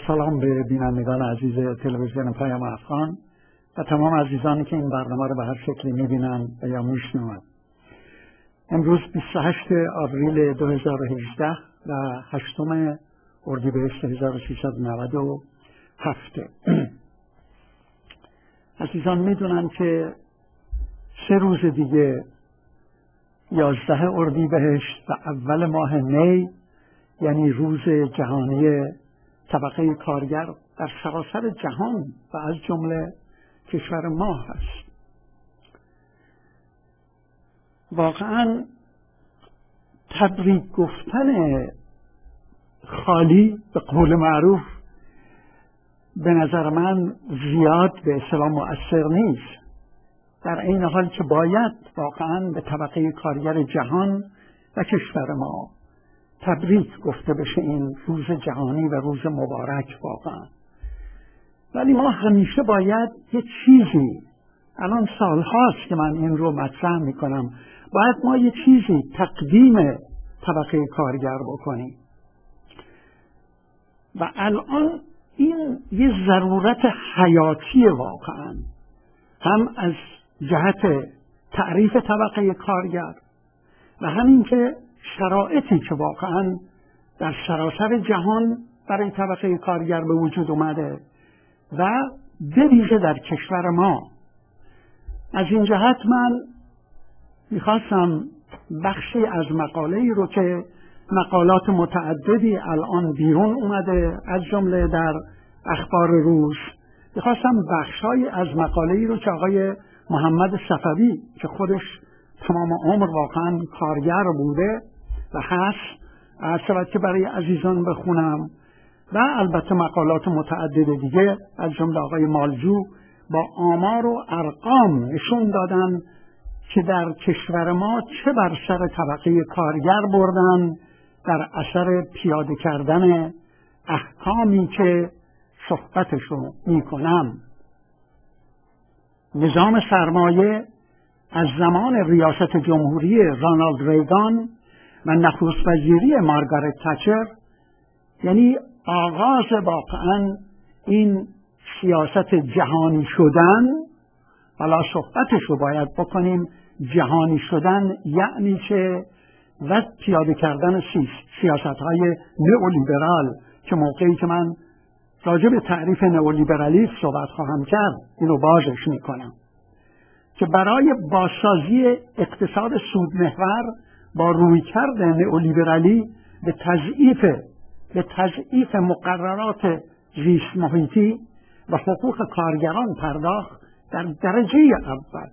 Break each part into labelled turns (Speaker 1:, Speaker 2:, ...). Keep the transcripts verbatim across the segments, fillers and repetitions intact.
Speaker 1: سلام به بینندگان عزیز تلویزیون پیام افغان و تمام عزیزانی که این برنامه رو به هر شکلی میبینن و یا میشنون. امروز بیست و هشتم آوریل دو هزار و هجده و هشتم اردیبهشت هزار و سیصد و نود و هفت. عزیزان میدونن که سه روز دیگه یازده اردیبهشت و اول ماه می، یعنی روز جهانی طبقه کارگر در سراسر جهان و از جمله کشور ما هست. واقعا تبریک گفتن خالی به قول معروف به نظر من زیاد به اصطلاح مؤثر نیست، در این حال که باید واقعا به طبقه کارگر جهان و کشور ما تبریک گفته بشه این روز جهانی و روز مبارک واقعا. ولی ما همیشه باید یه چیزی، الان سال هاست که من این رو مطرح میکنم، باید ما یه چیزی تقدیم طبقه کارگر بکنیم و الان این یه ضرورت حیاتی واقعا، هم از جهت تعریف طبقه کارگر و همین که شرایطی که واقعا در سراسر جهان برای طبقه کارگر به وجود اومده و به ویژه در کشور ما. از این جهت من میخواستم بخشی از مقاله‌ای رو که مقالات متعددی الان بیرون اومده از جمله در اخبار روز، میخواستم بخشای از مقاله‌ای رو که آقای محمد صفوی که خودش تمام عمر واقعا کارگر بوده و هست از شبت که برای عزیزان بخونم و البته مقالات متعدد دیگه از جمله آقای مالجو با آمار و ارقام نشون دادن که در کشور ما چه بر سر طبقه کارگر بردن در اثر پیاده کردن احکامی که صحبتشو میکنم. نظام سرمایه از زمان ریاست جمهوری رونالد ریگان و نخست وزیری مارگارت تچر، یعنی آغاز واقعا این سیاست جهانی شدن، حالا صحبتش رو باید بکنیم، جهانی شدن یعنی که و پیاده کردن سیاست های نئولیبرال که موقعی که من راجع به تعریف نئولیبرالیسم صحبت خواهم کرد اینو بازش میکنم، که برای بازسازی اقتصاد سودمحور با رویکرد نئولیبرالی به تضعیف به تضعیف مقررات زیست محیطی و حقوق کارگران پرداخت در درجه اول.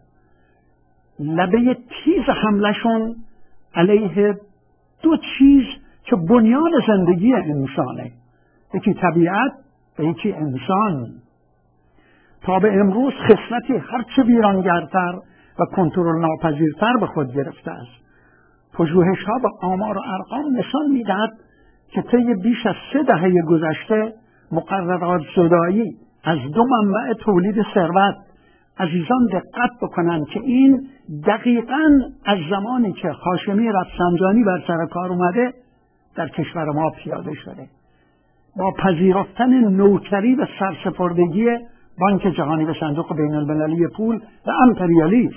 Speaker 1: لبه تیز حملشون علیه دو چیز که بنیان زندگی انسانه، یکی طبیعت و یکی انسان، تا به امروز خصلتی هرچه ویرانگرتر و کنترل ناپذیرتر به خود گرفته است. پژوهش ها به آمار و ارقام نشان میدهد که طی بیش از سه دهه گذشته مقررات زدایی از دو منبع تولید ثروت، عزیزان دقت بکنن که این دقیقاً از زمانی که هاشمی رفسنجانی بر سر کار اومده در کشور ما پیاده شده، با پذیرفتن نوکری و سرسپردگی بانک جهانی به صندوق بین المللی پول و امپریالیسم.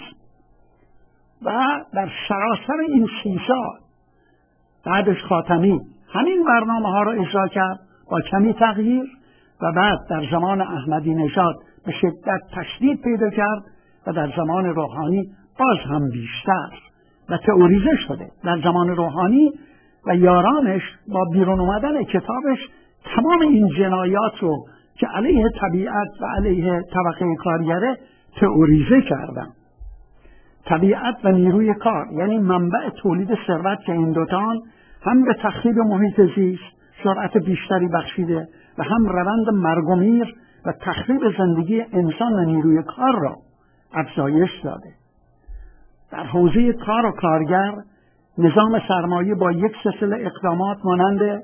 Speaker 1: و در سراسر این سی سال بعدش خاتمی همین برنامه ها را اجرا کرد با کمی تغییر و بعد در زمان احمدی نژاد به شدت تشدید پیدا کرد و در زمان روحانی باز هم بیشتر و تئوریزه شده. در زمان روحانی و یارانش با بیرون اومدن کتابش تمام این جنایات رو که علیه طبیعت و علیه طبقه کارگره تئوریزه کردن. طبیعت و نیروی کار یعنی منبع تولید ثروت که این دوتان هم به تخریب محیط زیست سرعت بیشتری بخشیده و هم روند مرگ و میر و تخریب زندگی انسان و نیروی کار را افزایش داده. در حوزه کار و کارگر نظام سرمایه با یک سلسله اقدامات مانند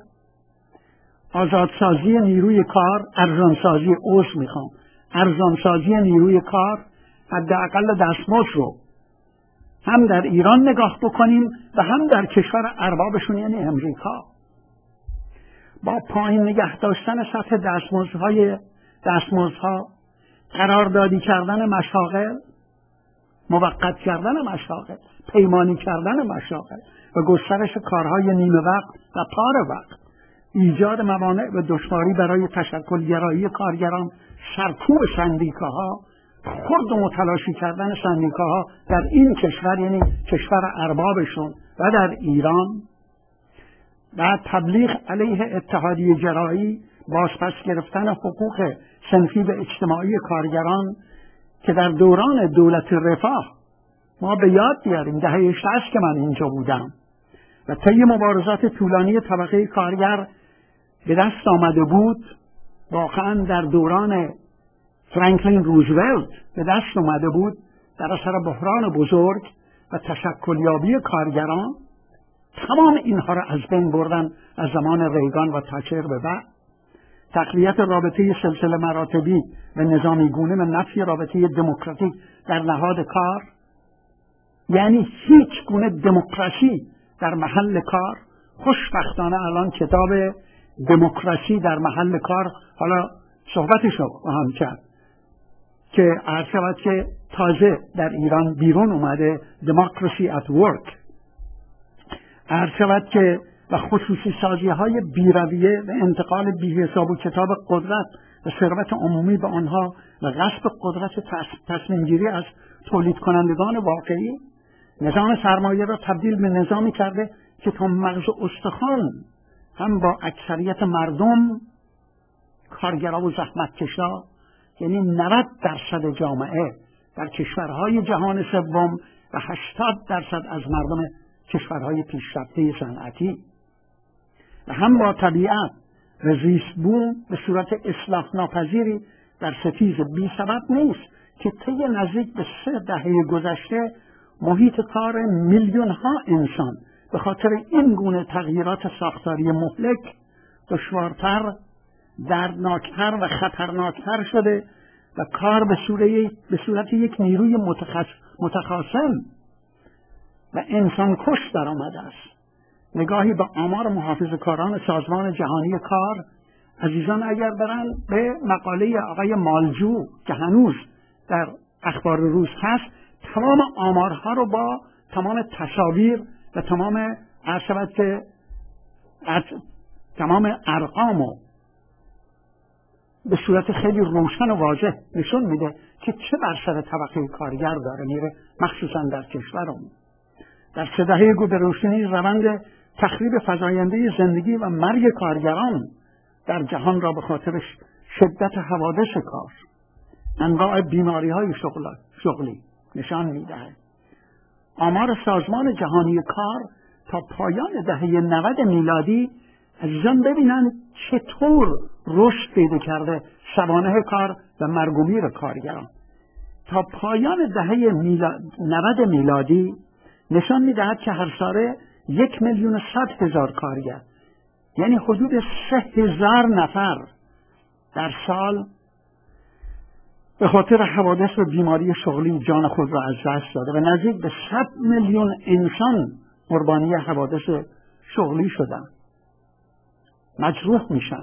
Speaker 1: آزادسازی نیروی کار، ارزانسازی عذر میخوام ارزانسازی نیروی کار، حداقل دستمزد رو هم در ایران نگاه بکنیم و هم در کشور اربابشون یعنی امریکا. با پایین نگه داشتن سطح دستمزدهای دستمزدها، قراردادی کردن مشاغل، موقت کردن مشاغل، پیمانی کردن مشاغل و گسترش کارهای نیمه وقت و پاره وقت، ایجاد موانع و دشواری برای تشکل‌گرایی کارگران، سرکوب سندیکاها، خرد و متلاشی کردن سندیکاها در این کشور، یعنی کشور اربابشون و در ایران، و تبلیغ علیه اتحادیه جرایی، بازپس گرفتن حقوق صنفی و اجتماعی کارگران که در دوران دولت رفاه ما به یاد بیاریم، دهه شصت که من اینجا بودم و طی مبارزات طولانی طبقه کارگر به دست آمده بود، واقعا در دوران فرانکلین روزولت به دست آمده بود، در اثر بحران بزرگ و تشکلیابی کارگران تمام اینها را از بین بردن از زمان ریگان و تاچر به بعد. تقویت رابطه سلسله مراتبی و نظامی گونه و نفی رابطه دموکراتیک در نهاد کار، یعنی هیچ گونه دموکراسی در محل کار. خوشبختانه الان کتاب دموکراسی در محل کار حالا صحبتشو هم کرد که عرض شود که تازه در ایران بیرون اومده، دموکراسی ات ورک، عرض شود که و خصوصی سازی های بیرویه و انتقال بی حساب و کتاب قدرت و ثروت عمومی به آنها و غصب قدرت تصمیم گیری از تولید کنندگان واقعی، نظام سرمایه را تبدیل به نظامی کرده که تا مغز استخوان هم با اکثریت مردم، کارگرا و زحمتکشا، یعنی نود درصد جامعه در کشورهای جهان سوم و هشتاد درصد از مردم کشورهای پیشرفته صنعتی، و هم با طبیعت و زیست بوم به صورت اصلاح ناپذیری در ستیز بی سبب نیست که طی نزدیک به سه دهه گذشته محیط کار میلیون ها انسان به خاطر این گونه تغییرات ساختاری مهلک دشوارتر، دردناکتر و خطرناکتر شده و کار به صورت به صورت یک نیروی متخص متخاصم و انسان کش در آمده است. نگاهی به آمار محافظه‌کاران سازمان جهانی کار، عزیزان اگر برن به مقاله آقای مالجو که هنوز در اخبار روز هست، تمام آمارها رو با تمام تصاویر و تمام عرض که از تمام ارقام و به صورت خیلی روشن و واضح نشون میده که چه بر سر طبقه کارگر داره میره، مخصوصا در کشورمون. در سه دهه گذشته روند تخریب فزاینده زندگی و مرگ کارگران در جهان را به خاطر شدت حوادث کار، انواع بیماری های شغلی نشان میدهد. آمار سازمان جهانی کار تا پایان دهه نود میلادی، عزیزان ببینن چطور رشد پیدا کرده سوانح کار و مرگ و میر کارگران. تا پایان دهه میلاد نود میلادی نشان میدهد که هر ساله یک میلیون و صد هزار کارگر، یعنی حدود سه هزار نفر در سال به خاطر حوادث و بیماری شغلی جان خود را از دست داده و نزدیک به صد میلیون انسان قربانی حوادث شغلی شدن، مجروح میشن.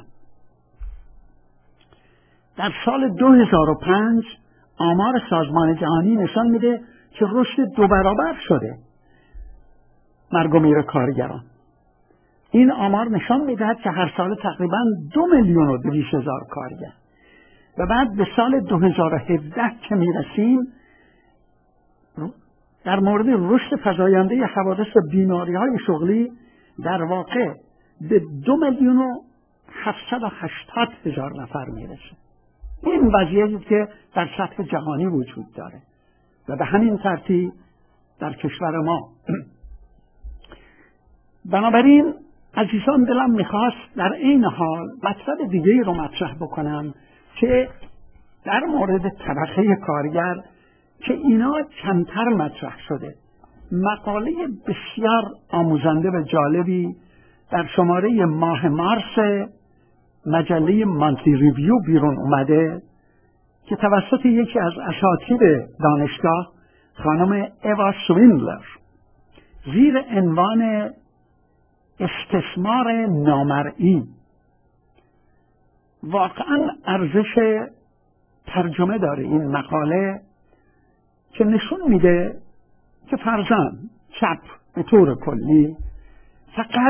Speaker 1: در سال دو هزار و پنج آمار سازمان جهانی نشان میده که رشد دو برابر شده مرگ و میر کارگران. این آمار نشان میدهد که هر سال تقریبا دو میلیون و دویست هزار کارگر، و بعد به سال دو هزار و هفده که میرسیم در مورد رشد فزاینده حوادث و بیماری های شغلی در واقع به دو میلیون و هفتصد و هشتاد هزار نفر میرسه. این وضعیتی که در سطح جهانی وجود داره و به همین ترتیب در کشور ما. بنابراین عزیزان دلم میخواست در این حال مطلب دیگه رو مطرح بکنم که در مورد طبقه کارگر که اینا کمتر مطرح شده. مقاله بسیار آموزنده و جالبی در شماره ماه مارس مجله مانتلی ریویو بیرون اومده که توسط یکی از اساتید دانشگاه خانم ایوا سویندلر زیر عنوان استثمار نامرئی واقعا ارزش ترجمه داره این مقاله که نشون میده که فرزن چپ به طور کلی فقط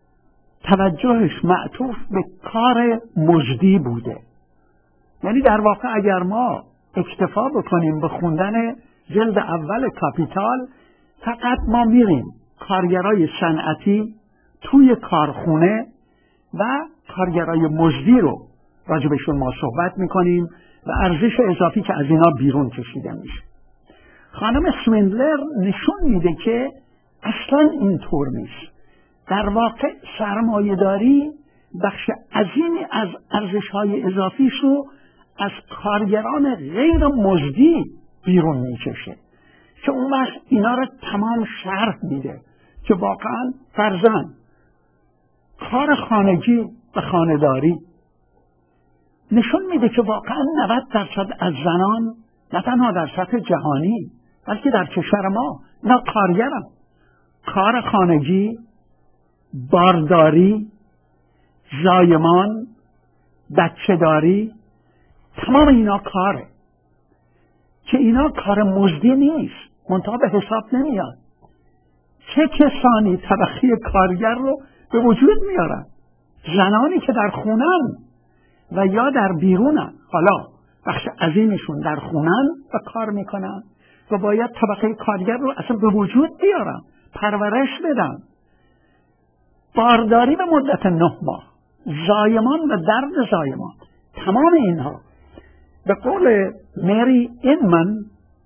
Speaker 1: توجهش معطوف به کار مجدی بوده. یعنی در واقع اگر ما اکتفا بکنیم به خوندن جلد اول کاپیتال، فقط ما میریم کارگرای صنعتی توی کارخونه و کارگرای مجدی رو راجبشون ما صحبت میکنیم و ارزش اضافی که از اینا بیرون کشیده میشه. خانم سویندلر نشون میده که اصلا اینطور نیست. در واقع سرمایه‌داری بخش عظیمی از ارزش‌های اضافیش رو از کارگران غیر مجدی بیرون میکشه که اون وقت اینا رو تمام شرح میده که واقعا فرزن کار خانگی و خانه‌داری نشون میده که واقعا نود درصد از زنان نه تنها در سطح جهانی بلکه در کشور ما اینا کارگرن. کار خانگی، بارداری، زایمان، بچه‌داری، تمام اینا کاره که اینا کار مزدی نیست، منتها به حساب نمیاد. چه کسانی طبقه کارگر رو به وجود میارن؟ زنانی که در خونن و یا در بیرونن. حالا بخش عظیمشون در خونن و کار میکنن و باید طبقه کارگر رو اصلا به وجود بیارن، پرورش بدن. بارداری به مدت نه ماه، زایمان و درد زایمان، تمام اینها به قول مری اینمن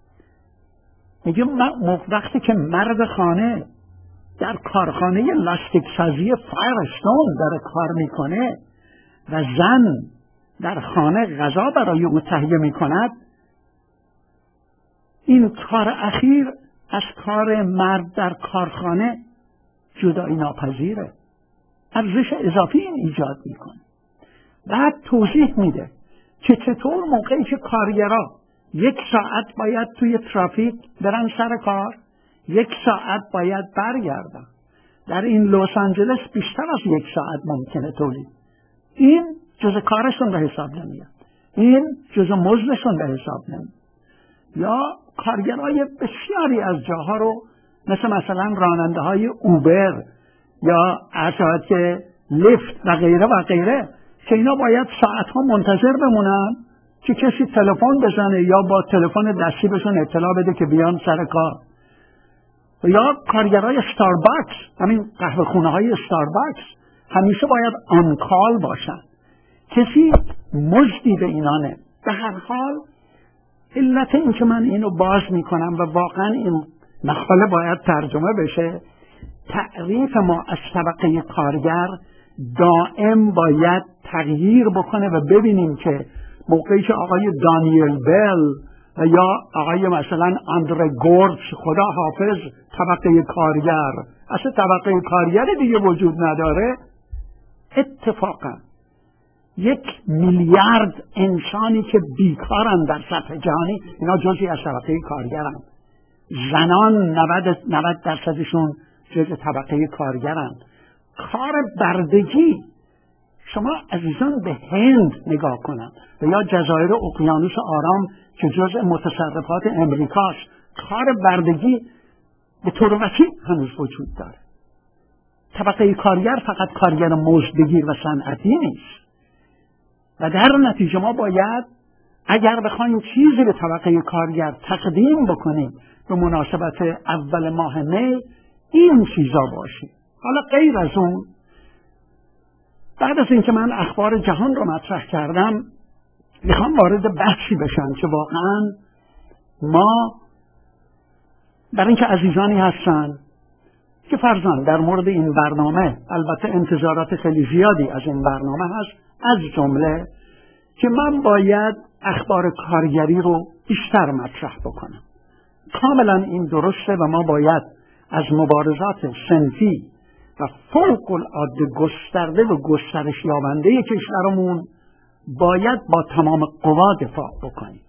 Speaker 1: میگه وقتی که مرد خانه در کارخانه لاستیک سازی فایرستون داره کار میکنه و زن در خانه غذا برای او تهیه میکند، این کار اخیر از کار مرد در کارخانه جدایی ناپذیره، ارزش اضافی این ایجاد میکنه. بعد توضیح میده که چطور موقعی که کارگرها یک ساعت باید توی ترافیک برن سر کار، یک ساعت باید برگردن. در این لس آنجلس بیشتر از یک ساعت ممکنه تولید. این جزء کارشون به حساب نمیاد، این جزء مزدشون به حساب نمیاد. یا کارگرای بسیاری از جاها رو مثل مثلا راننده های اوبر یا اشیاء لیفت و غیره و غیره که اینا باید ساعتها منتظر بمونن که کسی تلفن بزنه یا با تلفن دستی بهشون اطلاع بده که بیان سر کار. یا کارگرای استارباکس، همین قهوه خونه های استارباکس همیشه باید آن کال باشن، کسی مزدی به اینا نه. به هر حال علت این که من اینو باز میکنم و واقعا این مقاله باید ترجمه بشه، تعریف ما از طبقه کارگر دائم باید تغییر بکنه و ببینیم که موقعی که آقای دانیل بل و یا آقای مثلا اندره گورتس، خدا حافظ، طبقه کارگر اصلا طبقه کارگر دیگه وجود نداره، اتفاقا یک میلیارد انسانی که بیکارن در سطح جهانی اینا جزئی از طبقه کارگرن. زنان نود درصدشون جزء طبقه کارگرن. کار بردگی، شما عزیزان به هند نگاه کنن و یا جزایر اقیانوس آرام که جزء متصرفات امریکاست، کار بردگی به طور وسیع هنوز وجود داره. طبقه کارگر فقط کارگر مزدگیر و صنعتی نیست و در نتیجه ما باید اگر بخوایم چیزی به طبقه کارگر تقدیم بکنیم به مناسبت اول ماه می، این چیزا باشه. حالا غیر از اون، بعد از اینکه من اخبار جهان رو مطرح کردم، میخوام وارد بحثی بشم که واقعا ما برای اینکه عزیزانی هستن که فرضاً در مورد این برنامه، البته انتظارات خیلی زیادی از این برنامه هست، از جمله که من باید اخبار کارگری رو بیشتر مطرح بکنم. کاملا این درسته و ما باید از مبارزات صنفی و فوق العاده گسترده و گسترش یابنده کشورمون باید با تمام قوا دفاع بکنیم.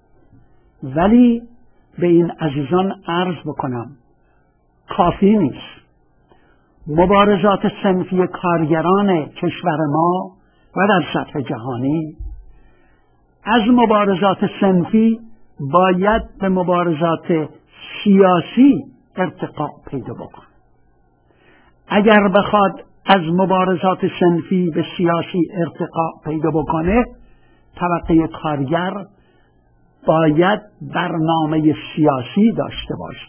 Speaker 1: ولی به این عزیزان عرض بکنم کافی نیست. مبارزات صنفی کارگران کشور ما و در سطح جهانی از مبارزات صنفی باید به مبارزات سیاسی ارتقا پیدا بکنه. اگر بخواد از مبارزات صنفی به سیاسی ارتقا پیدا بکنه، طبقه کارگر باید برنامه سیاسی داشته باشه.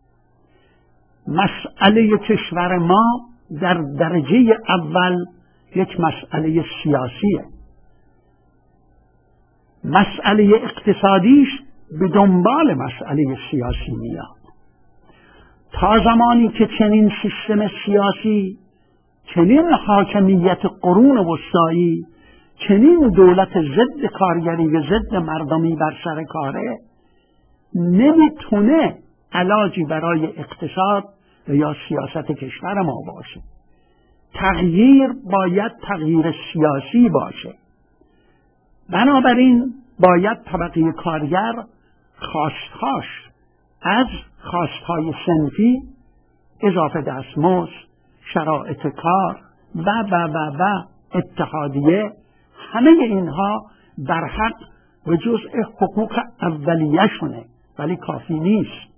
Speaker 1: مسئله کشور ما در درجه اول یک مسئله سیاسیه. مسئله اقتصادیش به دنبال مسئله سیاسی میاد. تا زمانی که چنین سیستم سیاسی، چنین حاکمیت قرون وسطایی، چنین دولت ضد کارگری و ضد مردمی بر سر کاره، نمیتونه علاجی برای اقتصاد و یا سیاست کشور ما باشه. تغییر باید تغییر سیاسی باشه. بنابراین باید طبقه کارگر خواستهاش از خواستهای صنفی، اضافه دستمزد، شرایط کار و و و و اتحادیه، همه اینها در حق و جزء حقوق اولیه شونه، ولی کافی نیست.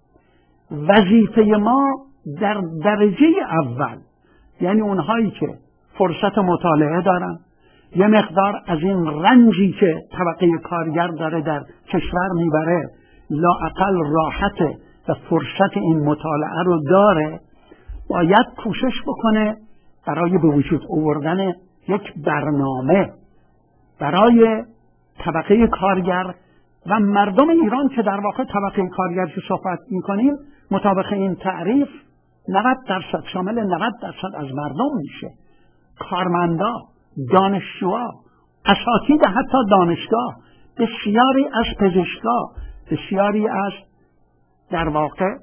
Speaker 1: وظیفه ما در درجه اول، یعنی اونهایی که فرصت مطالعه دارن، یه مقدار از این رنجی که طبقه کارگر داره در کشور میبره لااقل راحت و فرصت این مطالعه رو داره، باید کوشش بکنه برای به وجود آوردن یک برنامه برای طبقه کارگر و مردم ایران که در واقع طبقه کارگر که صحبت میکنیم مطابق این تعریف نود درصد شامل نود درصد از مردم میشه. کارمندا، دانشجوها، اساتید حتی دانشگاه، بسیاری از پزشکا، بسیاری از در واقع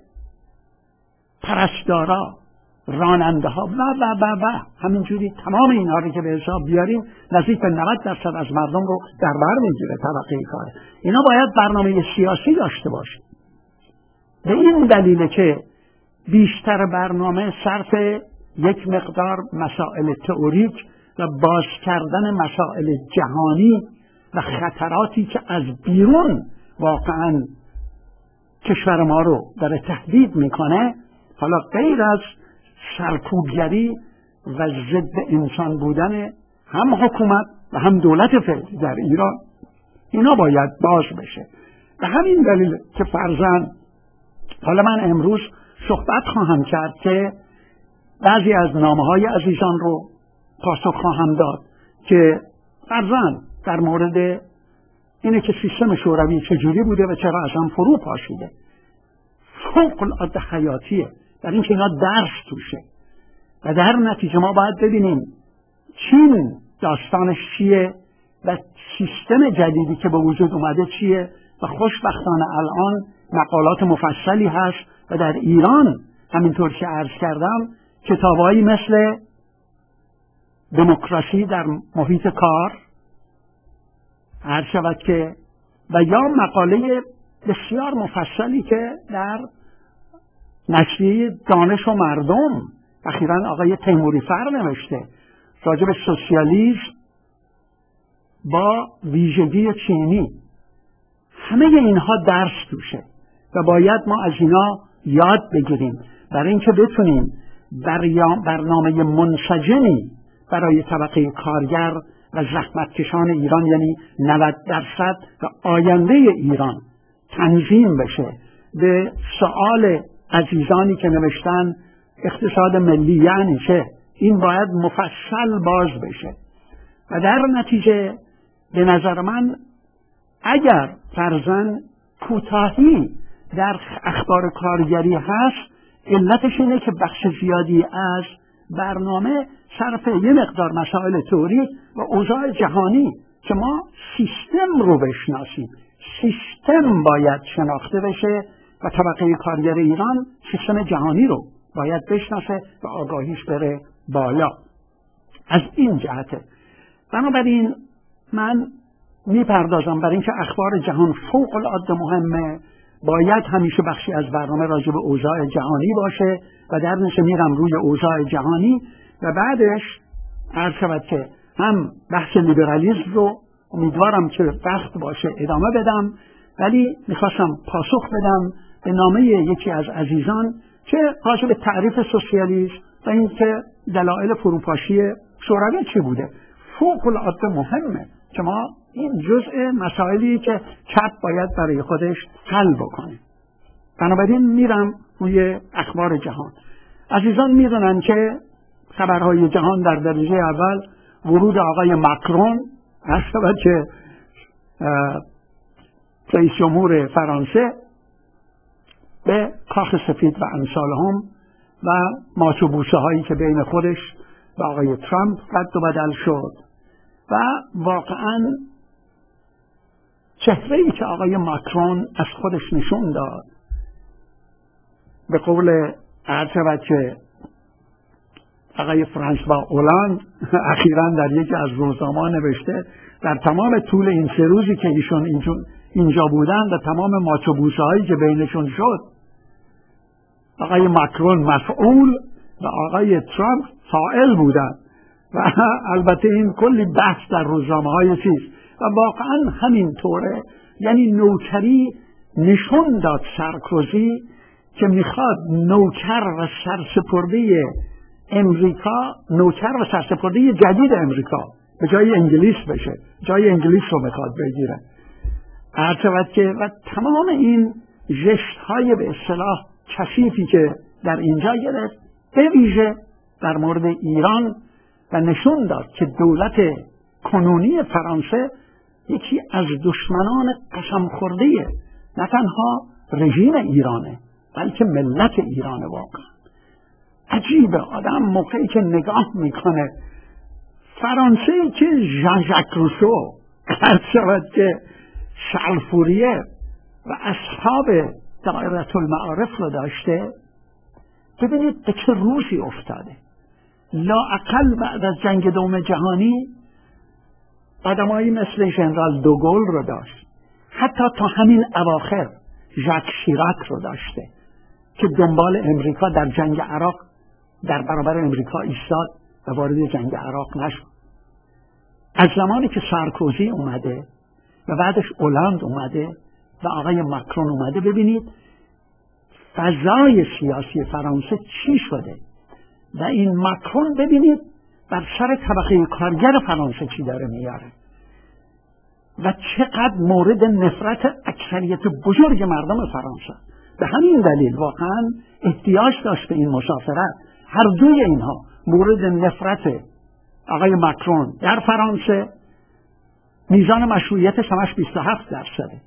Speaker 1: پرستارا، راننده ها و و و و همینجوری تمام اینها رو که به حساب بیاریم نزدیک به نود درصد از مردم رو در بر میگیره طبقه کار. اینا باید برنامه سیاسی داشته باشه. به این دلیله که بیشتر برنامه صرف یک مقدار مسائل تئوریک و باز کردن مسائل جهانی و خطراتی که از بیرون واقعا کشور ما رو داره تهدید میکنه، حالا غیر از سرکوبگری و ضد انسان بودن هم حکومت و هم دولت فعلی در ایران، اینا باید باز بشه. به همین دلیل که فرضاً حالا من امروز صحبت خواهم کرد که بعضی از نامه‌های عزیزان رو پاسخ خواهم داد که فرضاً در مورد اینه که سیستم شوروی چجوری بوده و چرا اصلا فرو پاشیده. فوق العاده حیاتیه در این که اینا درس توشه و در نتیجه ما باید ببینیم چین داستانش چیه و سیستم جدیدی که به وجود اومده چیه و خوشبختانه الان مقالات مفصلی هست و در ایران همینطور که عرض کردم کتابایی مثل دموکراسی در محیط کار عرض شود که و یا مقاله بسیار مفصلی که در نشریه دانش و مردم اخیراً آقای تیموری فر نوشته راجع به سوسیالیسم با ویژگی چینی. همه اینها درس توشه و باید ما از اینا یاد بگیریم برای اینکه بتونیم برنامه منسجمی برای طبقه کارگر و زحمتکشان ایران، یعنی نود درصد و آینده ایران تنظیم بشه. به سؤال عزیزانی که نوشتن اقتصاد ملی یعنی چه، این باید مفصل باز بشه و در نتیجه به نظر من اگر فرضاً کوتاهی در اخبار کارگری هست، علتش اینه که بخش زیادی از برنامه صرف یه مقدار مسائل تئوری و اوضاع جهانی که ما سیستم رو بشناسیم. سیستم باید شناخته بشه و طبقه کارگر ایران سیستم جهانی رو باید بشناسه و آگاهیش بره بالا. از این جهته بنابراین من میپردازم برای اینکه اخبار جهان فوق العاده مهمه، باید همیشه بخشی از برنامه راجع به اوضاع جهانی باشه و در نتیجه میرم روی اوضاع جهانی و بعدش عرض شود که هم بحث لیبرالیسم رو امیدوارم که وقت باشه ادامه بدم، ولی میخواستم پاسخ بدم به نامه یکی از عزیزان که راجع به تعریف سوسیالیسم و این که دلایل فروپاشی شوروی چی بوده. فوق العاده مهمه که ما این جزء مسائلی که چپ باید برای خودش حل بکنه. بنابراین میرم روی اخبار جهان. عزیزان میدونن که خبرهای جهان در درجه اول ورود آقای ماکرون هست که رئیس جمهور فرانسه به کاخ سفید و امثالهم و ماچ و بوسه هایی که بین خودش و آقای ترامپ رد و بدل شد و واقعا چهره‌ای که آقای ماکرون از خودش نشون داد، به قول عرض که آقای فرانسوا اولاند اخیراً در یکی از روزنامه‌ها نوشته در تمام طول این سه روزی که ایشون اینجا بودن و تمام ماچ و بوسه هایی که بینشون شد، آقای ماکرون مفعول و آقای ترامپ فاعل بودن و البته این کلی بحث در روزنامه‌های چیز و واقعا همین طوره. یعنی نوکری نشون داد سارکوزی که میخواد نوکر و سرسپرده امریکا، نوکر و سرسپرده جدید امریکا به جای انگلیس بشه، جای انگلیس رو میخواد بگیره. عرض که و تمام این ژست های به اصطلاح کثیفی که در اینجا گرفت به ویژه در مورد ایران و نشون داد که دولت کنونی فرانسه یکی از دشمنان قسم خورده نه تنها رژیم ایرانه بلکه ملت ایرانه. واقعا عجیبه آدم موقعی که نگاه میکنه فرانسه که ژان ژاک روسو قرد شود که شالفوریه و اصحاب دایره المعارف رو داشته، ببینید به چه روزی افتاده. لااقل بعد از جنگ دوم جهانی آدمایی مثل ژنرال دوگل رو داشت، حتی تا همین اواخر ژاک شیراک رو داشته که دنبال امریکا در جنگ عراق در برابر امریکا ایستاد و وارد جنگ عراق نشد. از زمانی که سارکوزی اومده و بعدش اولاند اومده و آقای ماکرون اومده، ببینید فضای سیاسی فرانسه چی شده و این ماکرون ببینید بر سر طبقه کارگر فرانسه چی داره میاره و چقدر مورد نفرت اکثریت بزرگ مردم فرانسه. به همین دلیل واقعا احتیاج داشت به این مسافرت. هر دوی اینها مورد نفرت آقای ماکرون در فرانسه، میزان مشروعیتش همش بیست و هفت درصده،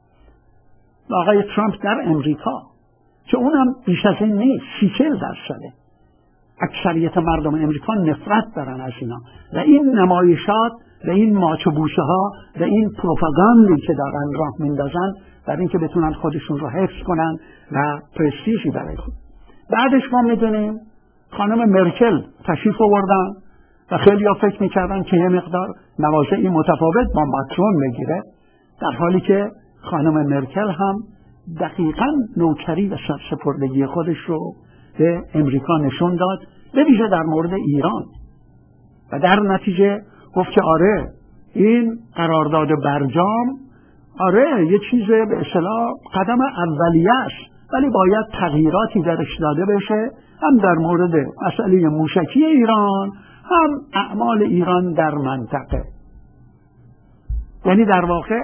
Speaker 1: و آقای ترامپ در امریکا که اونم بیش از این نیست، سی چهل درصده. اکثریت مردم امریکا نفرت دارن از اینا و این نمایشات و این ماچ و بوسه ها و این پروپاگاندی که دارن راه میندازن برای اینکه بتونن خودشون رو حفظ کنن و پرستیژی برای خود. بعدش ما میدونیم خانم مرکل تشریف آوردن و خیلی ها فکر میکردن که یه مقدار مواضعی متفاوت با ماکرون میگیره، در حالی که خانم مرکل هم دقیقاً نوکری و سرسپردگی خودش رو به امریکا نشون داد، به ویژه در مورد ایران، و در نتیجه گفت که آره این قرارداد برجام آره یه چیز به اصطلاح قدم اولیه است، ولی باید تغییراتی درش داده بشه، هم در مورد مسئله موشکی ایران هم اعمال ایران در منطقه. یعنی در واقع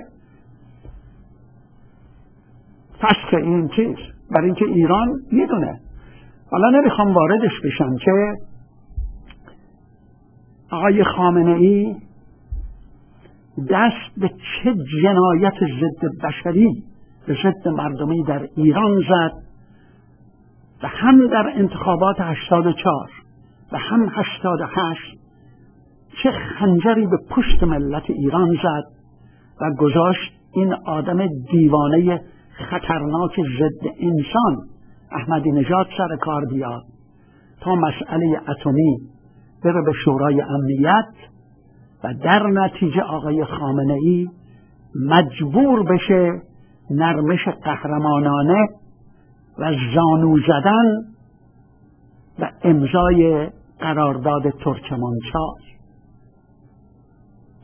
Speaker 1: فسخ این چیز برای اینکه ایران میدونه. حالا نمیخوام واردش بشم که آقای خامنه ای دست به چه جنایت ضد بشری به ضد مردمی در ایران زد و هم در انتخابات هشتاد و چهار و هم هشتاد و هشت چه خنجری به پشت ملت ایران زد و گذاشت این آدم دیوانه خطرناک ضد انسان احمدی نژاد سر کار بیاد تا مسئله اتمی بره به شورای امنیت و در نتیجه آقای خامنه ای مجبور بشه نرمش قهرمانانه و زانو زدن و امضای قرارداد ترکمانچای.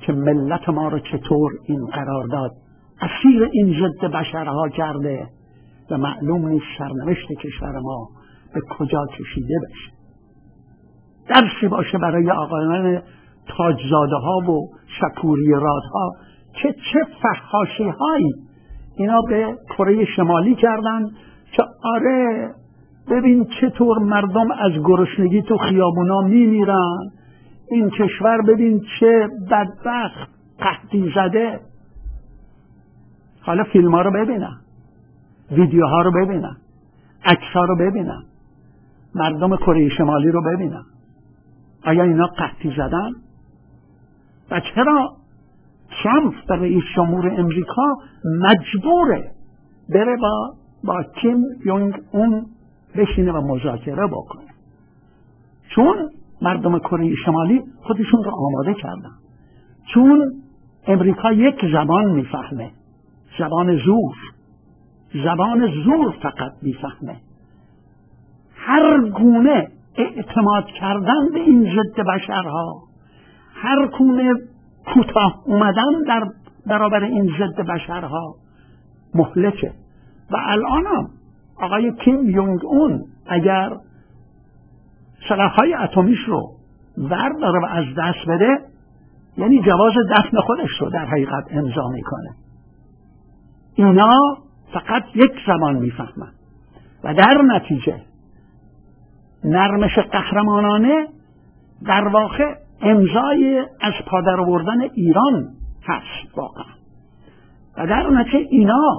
Speaker 1: که ملت ما رو چطور این قرار داد اسیر این ضد بشرها کرده و معلوم نیست سرنوشت کشور ما به کجا کشیده بشه. درسی باشه برای آقایان تاجزاده ها و شکوری رادها که چه فحاشی هایی اینا به کره شمالی کردن که آره ببین چطور مردم از گرسنگی تو خیابونا میمیرن، این کشور ببین چه بدبخت قحطی زده. حالا فیلم ها رو ببینن، ویدیوها رو ببینن، عکس ها رو ببینن، مردم کره شمالی رو ببینن، آیا اینا قحطی زدن؟ و چرا ترامپ به رئیس جمهور امریکا مجبوره بره با با کیم یونگ اون بشینه و مذاکره بکنه؟ چون مردم کره شمالی خودشون رو آماده کردن، چون امریکا یک زبان میفهمه، زبان زور، زبان زور فقط میفهمه. هر گونه اعتماد کردن به این ضد بشرها، هر گونه کوتاه اومدن در برابر این ضد بشرها مهلکه. و الانم آقای کیم یونگ اون اگر سلاح‌های اتمیش رو ورداره و از دست بده، یعنی جواز دفن خودش رو در حقیقت امضا میکنه. اینا فقط یک زبان میفهمن و در نتیجه نرمش قهرمانانه در واقع امضای از پادر آوردن ایران هست واقعا. و در نتیجه اینا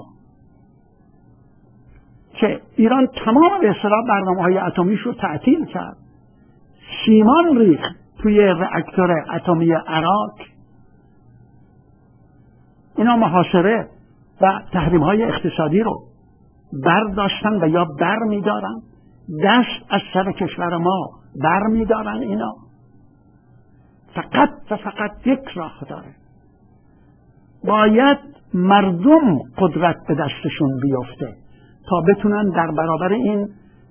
Speaker 1: که ایران تمام به اصطلاح برنامه‌های اتمیش رو تعطیل کرد، سیمان ریخت توی راکتور اتمی عراق، اینا محاصره و تحریم‌های اقتصادی رو برداشتن و یا بر می‌دارن، دست از سر کشور ما بر می‌دارن. اینا فقط و فقط یک راه داره، باید مردم قدرت به دستشون بیفته تا بتونن در برابر این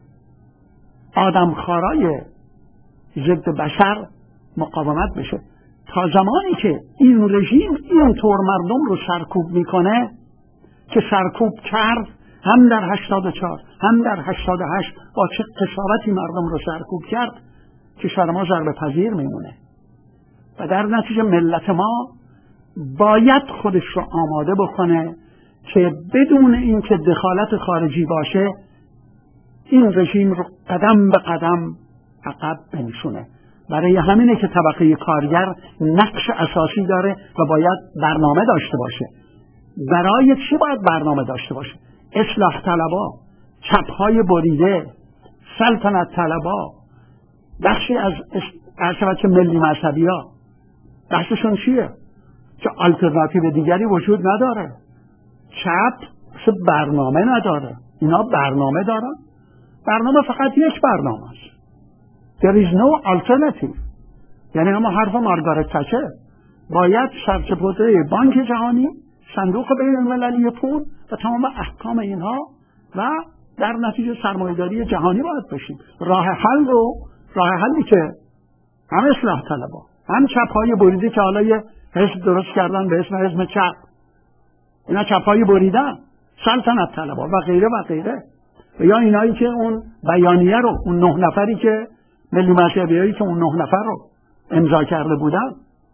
Speaker 1: آدمخوارای ضد بشر مقاومت بشه. تا زمانی که این رژیم اینطور مردم رو سرکوب میکنه که سرکوب کرد، هم در هشتاد و چهار هم در هشتاد و هشت با چه قساوتی مردم رو سرکوب کرد، کشور ما ضربه پذیر میمونه و در نتیجه ملت ما باید خودش رو آماده بکنه که بدون اینکه دخالت خارجی باشه این رژیم رو قدم به قدم عقب بنشونه. برای همینه که طبقه کارگر نقش اساسی داره و باید برنامه داشته باشه. برای چی باید برنامه داشته باشه؟ اصلاح طلبا، چپهای بریده، سلطنت طلبا، بخشی از ارشبت ملی مذهبی ها، بحثشون چیه؟ که آلترناتیو دیگری وجود نداره. چپ برنامه نداره، اینا برنامه دارن. برنامه فقط یک برنامه است. There is no alternative. یعنی اما حرف مارگارت تچر، باید سرسپرده بانک جهانی، صندوق بین المللی پول و تمام احکام اینها و در نتیجه سرمایه‌داری جهانی باید بشیم. راه حل رو راه حلی که هم اصلاح طلبا، هم چپ‌های بریده که حالا یه حزب درست کردن به اسم حزب چپ، اینا چپ‌های بریدن، سلطنت طلبا و غیره و غیره، و یا اینایی که اون بیانیه رو، اون نه نفری که ملی مذهبیایی که اون نه نفر رو امضا کرده بودن،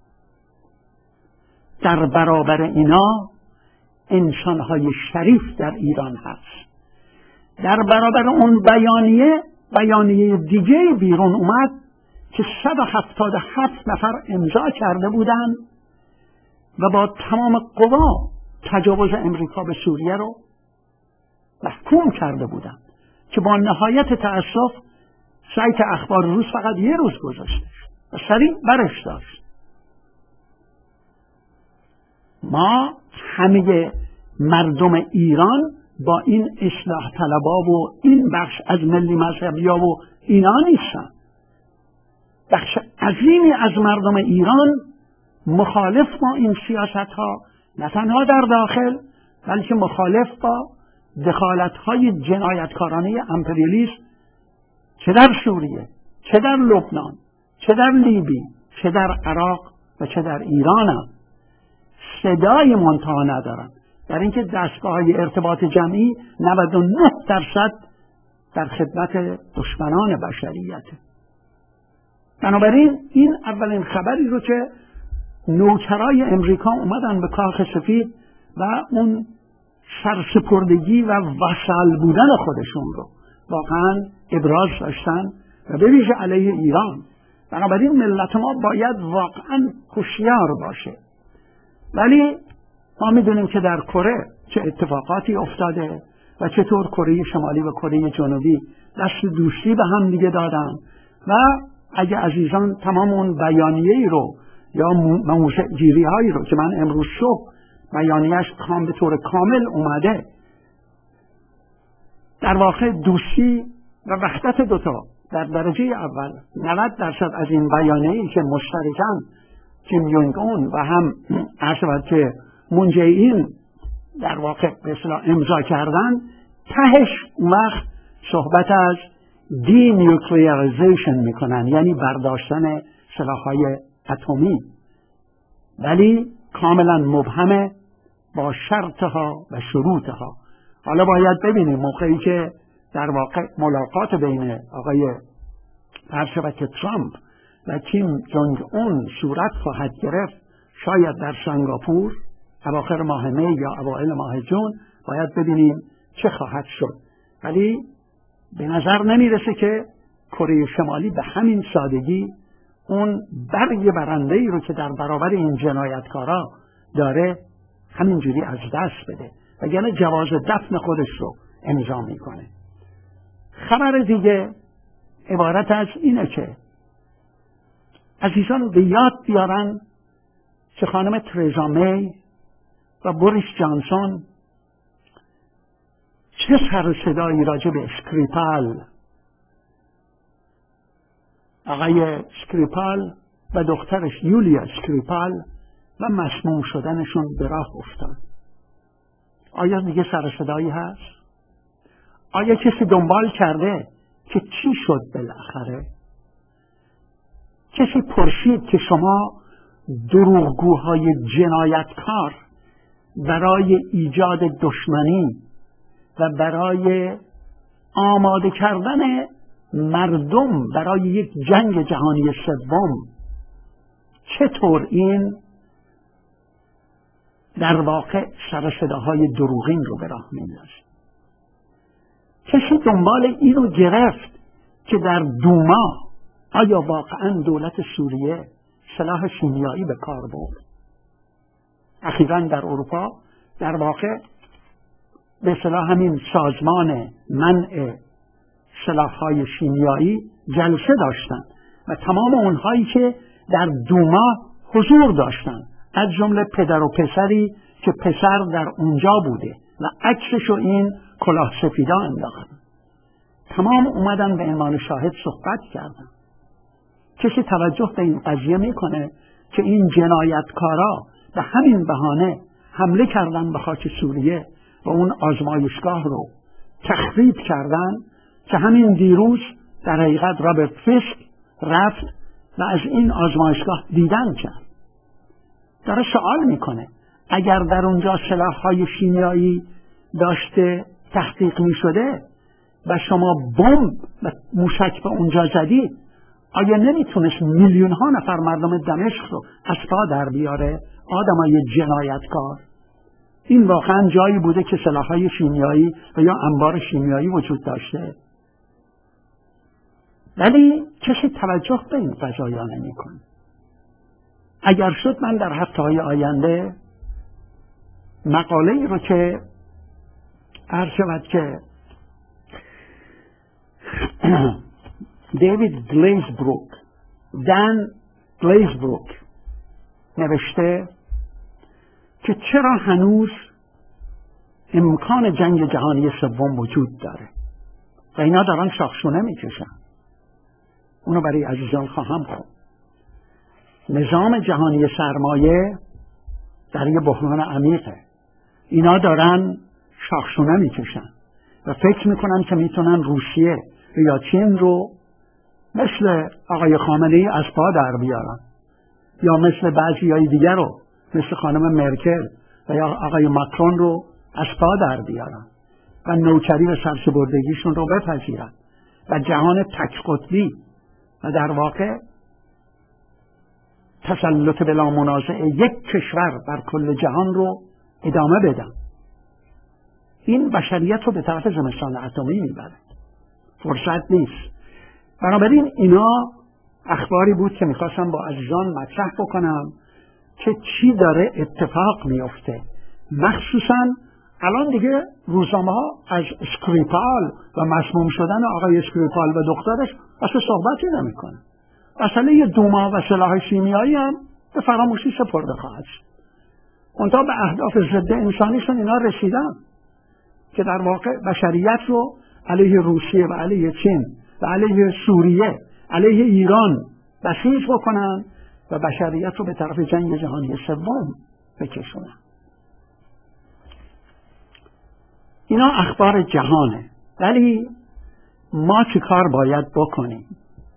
Speaker 1: در برابر اینا انسان‌های شریف در ایران هست. در برابر اون بیانیه بیانیه دیگه بیرون اومد که صد و هفتاد و هفت نفر امضا کرده بودن و با تمام قوا تجاوز امریکا به سوریه رو محکوم کرده بودن که با نهایت تأسف سایت اخبار روز فقط یه روز گذاشته و سریع برش داشت. ما همه مردم ایران با این اصلاح طلبا و این بخش از ملی مذهبی‌ها و اینا نیستن. بخش عظیمی از مردم ایران مخالف با این سیاست ها، نه تنها در داخل بلکه مخالف با دخالت های جنایتکارانه امپریالیسم، چه در سوریه، چه در لبنان، چه در لیبی، چه در عراق و چه در ایران هم. صدای منتها ندارن، در اینکه دستگاه‌های ارتباط جمعی نود و نه درصد در خدمت دشمنان بشریت. بنابراین این اولین خبری رو که نوکرای امریکا اومدن به کاخ سفید و اون سرسپردگی و وصل بودن خودشون رو واقعا ابراز داشتن و به ویژه علیه ایران. بنابراین ملت ما باید واقعا هوشیار باشه. ولی ما میدونیم که در کره چه اتفاقاتی افتاده و چطور کره شمالی و کره جنوبی دست دوستی به هم دیگه دادن و اگه عزیزان تمام اون بیانیه‌ای رو یا موضع گیری هایی رو که من امروز صبح بیانیه‌اش کام به طور کامل اومده، در واقع دوستی و وحدت دوتا در درجه اول نود درصد از این بیانیه‌ای که مشترکاً کیم یونگ اون و هم عرض که مون جه این در واقع به اصطلاح امضا کردن، تهش اون وقت صحبت از دی نیوکلیاریزیشن میکنن، یعنی برداشتن سلاح‌های اتمی، ولی کاملا مبهمه با شرطها و شروطها. حالا باید ببینیم موقعی که در واقع ملاقات بین آقای پرشبک ترامپ و کیم جونگ اون صورت خواهد گرفت، شاید در سنگاپور اواخر ماه می یا اوایل ماه جون، باید ببینیم چه خواهد شد. ولی به نظر نمیرسه که کره شمالی به همین سادگی اون برگ برنده‌ای رو که در برابر این جنایتکارا داره همینجوری از دست بده، وگرنه جواز دفن خودش رو امضا میکنه. خبر دیگه عبارت از اینه که عزیزان به یاد بیارن که خانم ترزا می و بوریس جانسون چه سر و صدایی راجع به اسکریپال، آقای اسکریپال و دخترش یولیا اسکریپال و مسموم شدنشون به راه افتاد. آیا دیگه سر و صدایی هست؟ آیا کسی دنبال کرده که چی شد بالاخره؟ کسی پرسید که شما دروغگوهای جنایتکار برای ایجاد دشمنی و برای آماده کردن مردم برای یک جنگ جهانی سوم چطور این در واقع سر صداهای دروغین رو به راه میندازه؟ کسی دنبال اینو گرفت که در دوما آیا واقعا دولت سوریه سلاح شیمیایی به کار برد؟ اخیراً در اروپا در واقع به اصطلاح همین سازمان منع سلاح‌های شیمیایی جلسه داشتن و تمام اونهایی که در دوما حضور داشتن، از جمله پدر و پسری که پسر در اونجا بوده و عکسش رو این کلاه سفیدا انداختن، تمام اومدن به عنوان شاهد صحبت کردن. کسی توجه به این قضیه میکنه که این جنایتکارا به همین بهانه حمله کردن به خاک سوریه و اون آزمایشگاه رو تخریب کردن که همین دیروز در حقیقت رابرت فیسک رفت و از این آزمایشگاه دیدن کرد. داره سوال میکنه اگر در اونجا سلاح‌های شیمیایی داشته تحقیق میشده و شما بمب و موشک به اونجا زدید، آیا نمیتونست میلیون ها نفر مردم دمشق رو از پا در بیاره؟ آدمای جنایتکار. این واقعا جایی بوده که سلاح‌های شیمیایی و یا انبار شیمیایی وجود داشته؟ ولی کسی توجه به این قضایا نمی‌کنه. اگر شد من در هفته‌های آینده مقاله‌ای رو که عرض شود که دیوید گلیزبروک دن گلیزبروک نوشته که چرا هنوز امکان جنگ جهانی سوم وجود داره و اینا دارن شاخشونه میکشن. اونو برای عزیزان خواهم خواند. نظام جهانی سرمایه در یه بحران عمیقه. اینا دارن شاخشونه میکشن و فکر میکنن که میتونن روسیه یا چین رو مثل آقای خامنه‌ای از پا در بیارن یا مثل بعضی های دیگر رو مثل خانم مرکل و یا آقای ماکرون رو از پا در بیارن و نوکری و سرسپردگیشون رو بپذیرن و جهان تک قطبی و در واقع تسلط بلا منازعه یک کشور بر کل جهان رو ادامه بدن. این بشریت رو به طرف زمستان اتمی میبره، فرصت نیست. بنابراین اینا اخباری بود که میخواستم با عزیزان مطرح بکنم که چی داره اتفاق میفته. مخصوصا الان دیگه روزنامه ها از اسکریپال و مسموم شدن آقای اسکریپال و دخترش اصلا صحبتی نمیکنه. مسئله دوما و سلاح شیمیایی هم به فراموشی سپرده خواهد شد. منتها به اهداف ضد انسانیشون اینا رسیدن که در واقع بشریت رو علیه روسیه و علیه چین و علیه سوریه علیه ایران بسیج بکنن و بشریت رو به طرف جنگ جهانی سوم بکشونن. اینا اخبار جهانه، ولی ما چی کار باید بکنیم؟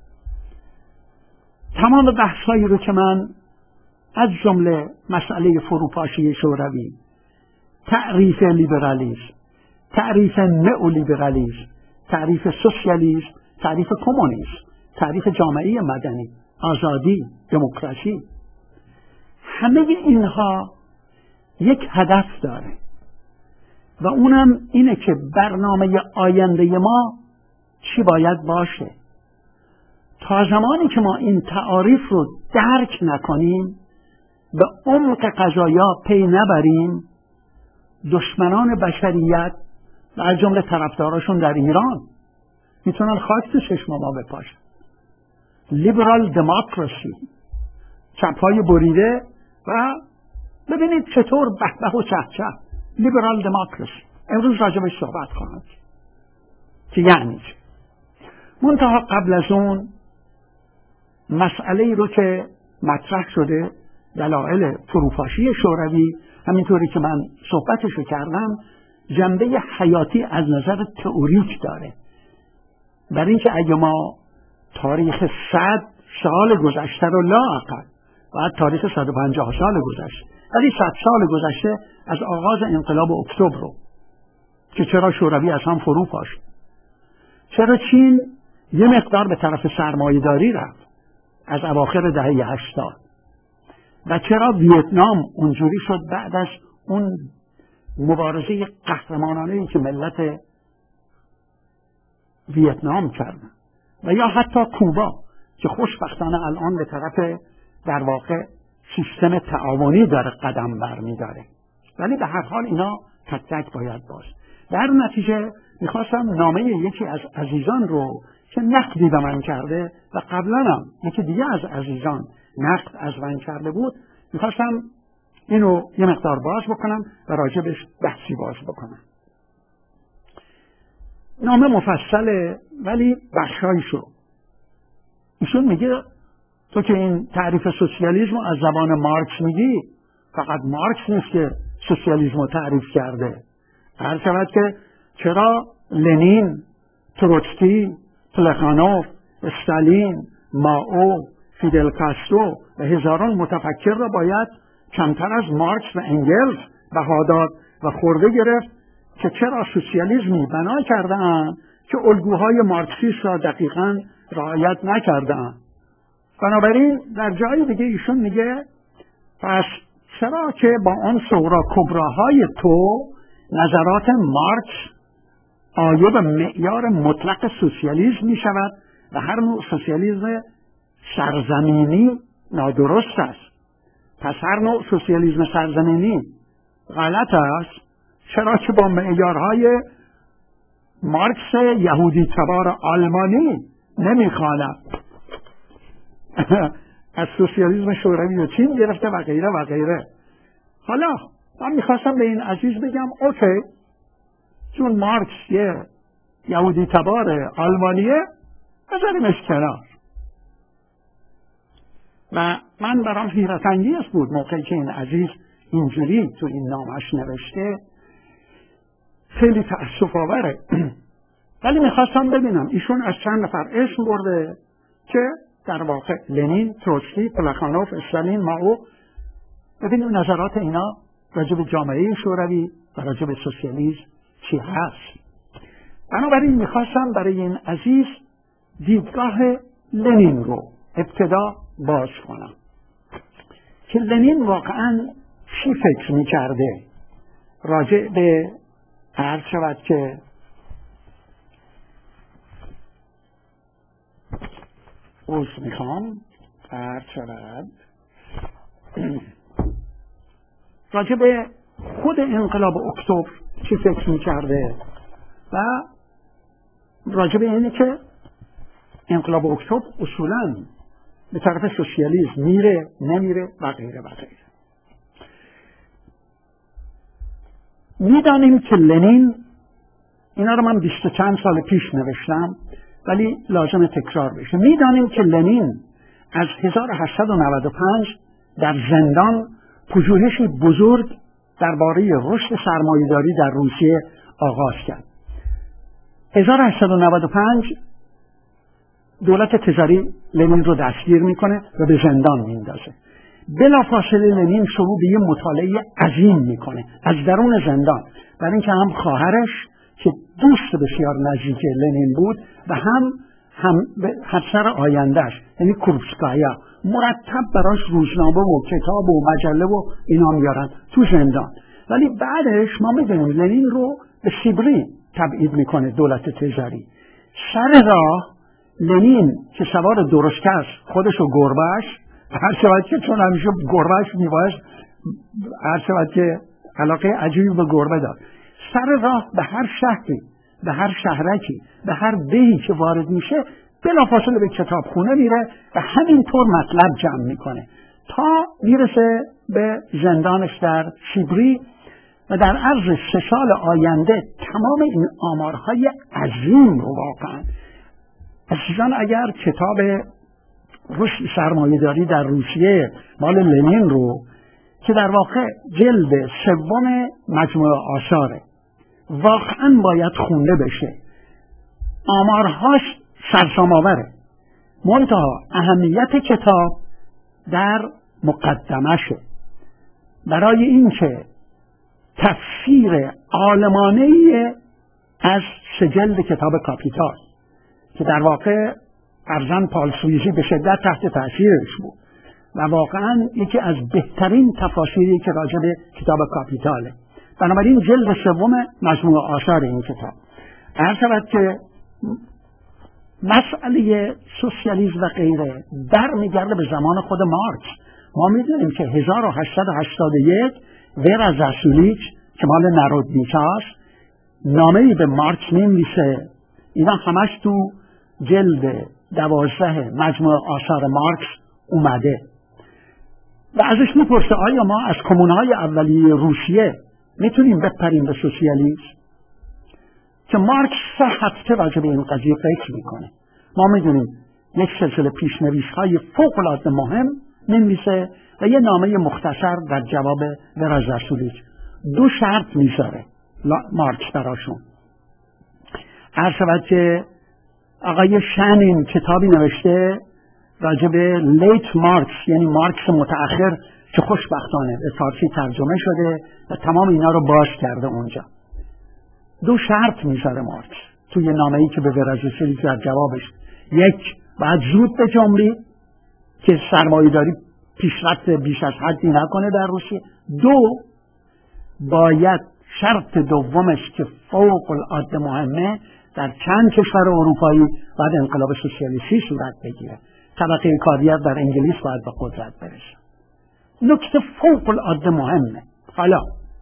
Speaker 1: تمام بحثایی رو که من از جمله مسئله فروپاشی شوروی، تعریف لیبرالیسم، تعریف نئولیبرالیسم، تعریف سوسیالیسم، تعریف کمونیسم، تعریف جامعه مدنی، آزادی، دموکراسی، همه اینها یک هدف داره و اونم اینه که برنامه آینده ما چی باید باشه. تا زمانی که ما این تعاریف رو درک نکنیم، به عمق قضایا پی نبریم، دشمنان بشریت و از جمله طرفداراشون در ایران میتونن خاک تو چشم ما بپاشن. لیبرال دموکراسی، چپ‌های بریده و ببینید چطور بهبه و چهچه. لیبرال دموکراسی امروز راجبش صحبت خواهد که یعنی چه. منتها قبل از اون مسئله رو که مطرح شده، دلایل فروپاشی شوروی، همینطوری که من صحبتشو کردم، جنبه حیاتی از نظر تئوریک داره. برای اینکه اگه ما تاریخ صد سال گذشته رو لااقل بعد تاریخ صد و پنجاه سال گذشته، ولی صد سال گذشته از آغاز انقلاب اکتبر رو که چرا شوروی از هم فرو پاشید، چرا چین یه مقدار به طرف سرمایه‌داری رفت از اواخر دهه هشتاد و چرا ویتنام اونجوری شد بعد از اون مبارزه قهرمانانه‌ای که ملت ویتنام کردن، و یا حتی کوبا که خوشبختانه الان به طرف در واقع سیستم تعاونی داره قدم برمی‌داره. ولی به هر حال اینا تک تک باید باشه. در نتیجه میخواستم نامه یکی از عزیزان رو که نقدی به من کرده و قبلا هم یکی دیگه از عزیزان نقد از من کرده بود، میخواستم اینو یه مقدار باز بکنم و راجبش بحثی باز بکنم. نامه مفصله ولی بخشایشو. ایشون میگه تو که این تعریف سوسیالیسم از زبان مارکس میگی، فقط مارکس نیست که سوسیالیسم رو تعریف کرده. هر شود که چرا لنین، تروتسکی، پلخانوف، استالین، مائو، فیدل کاسترو و هزاران متفکر را باید کمتر از مارکس و انگلز بها داد و خورده گرفت که چرا سوسیالیسمی بنا کرده‌اند که الگوهای مارکسیست را دقیقاً رعایت نکرده‌اند. بنابراین در جای دیگه ایشون میگه پس چرا که با آن صغرا کبراهای تو نظرات مارکس آیا به معیار مطلق سوسیالیسم می شود و هر نوع سوسیالیسم سرزمینی نادرست است. پس هر نوع سوسیالیسم سرزمینی غلط است، چرا که با معیارهای مارکس یهودی تبار آلمانی نمیخواند. از سوسیالیسم شوروی و چین گرفته و غیره و غیره. حالا من میخواستم به این عزیز بگم اوکی، چون مارکس یه یهودی تبار آلمانیه بذاریمش کنار. و من برام حیرت انگیز بود موقعی که این عزیز اینجوری تو این نامش نوشته، خیلی تأسف آوره. ولی میخواستم ببینم ایشون از چند نفر اسم برده که در واقع لنین، تروتسکی، پلخانوف، استالین، مائو ببینیم نظرات اینا راجع به جامعه شوروی و راجع به سوسیالیسم چی هست. بنابراین میخواستم برای این عزیز دیدگاه لنین رو ابتدا باز کنم که لنین واقعا چی فکر میکرده راجع به عرض شود که عرض میخوام عرض شود راجع به خود انقلاب اکتبر چی فکر میکرده و راجع به اینه که انقلاب اکتبر اصولاً به طرف سوسیالیسم میره نمیره و غیره و غیره. میدانیم که لنین، اینا رو من بیست و چند سال پیش نوشتم ولی لازم تکرار بشه، میدانیم که لنین از هزار و هشتصد و نود و پنج در زندان پژوهشی بزرگ درباره رشد سرمایه‌داری در روسیه آغاز کرد. هزار و هشتصد و نود و پنج دولت تزاری لنین رو دستگیر میکنه و به زندان میندازه. بلافاصله لنین شروع به یه مطالعه عظیم میکنه از درون زندان، برای اینکه هم خواهرش که دوست بسیار نزدیک لنین بود و هم هم همسر آیندهش یعنی کروپسکایا مرتب براش روزنامه و کتاب و مجله و اینا میارن تو زندان. ولی بعدش ما میدونیم لنین رو به سیبری تبعید میکنه دولت تزاری. سر راه لنین که سوار درشکه است خودش و گربهش، هر شود که چون همیشه گربهش میباش هر شود که علاقه عجیبی به گربه دار، سر راه به هر شهری به هر شهرکی به هر دهی که وارد میشه بلافاصله به کتابخونه میره و همینطور مطلب جمع میکنه تا میرسه به زندانش در سیبری و در عرض سه سال آینده تمام این آمارهای عظیم رو واقعا عزیزان اگر کتاب رشد سرمایه‌داری در روسیه مال لنین رو که در واقع جلد سوم مجموعه آثاره واقعا باید خونده بشه، آمارهاش سرسام‌آوره، منتها اهمیت کتاب در مقدمشه برای اینکه تفسیر عالمانه‌ای از سه جلد کتاب کاپیتال که در واقع ارزان پال سویزی به شدت تحت تاثیرش بود و واقعا یکی از بهترین تفاسیری که راجع به کتاب کاپیتاله. بنابراین جلد سوم مجموعه آثار این کتاب عرض شود که مسئله سوسیالیسم و غیره برمیگرده به زمان خود مارکس. ما میدونیم که هزار و هشتصد و هشتاد و یک ور زاسولیچ که مال نارودنیکاست نامه‌ای به مارکس می‌نویسه، اینا همش تو جلد دوازده مجموعه آثار مارکس اومده و ازش میپرسه آیا ما از کمونهای اولیه روسیه میتونیم بپریم به سوسیالیسم؟ که مارکس سه هفته راجع به این قضیه فکر میکنه. ما میدونیم یک سلسله پیشنویس‌های فوق‌العاده مهم نمیشه و یه نامه مختصر در جواب ور زاسولیچ. دو شرط میذاره مارکس براشون. عرض شود که آقای شنین کتابی نوشته راجع به لیت مارکس یعنی مارکس متأخر که خوشبختانه به فارسی ترجمه شده و تمام اینا رو باز کرده اونجا. دو شرط میذاره مارکس توی نامه‌ای که به ور زاسولیچ در جوابش، یک باید زود به جنبی که سرمایه‌داری پیشرفت بیش از حدی نکنه در روسیه، دو باید شرط دومش که فوق العاده مهمه در چند کشور اروپایی باید انقلاب سوسیالیستی صورت بگیره، طبقه کارگر در انگلیس باید به قدرت برسه. نکته فوق العاده مهمه. حالا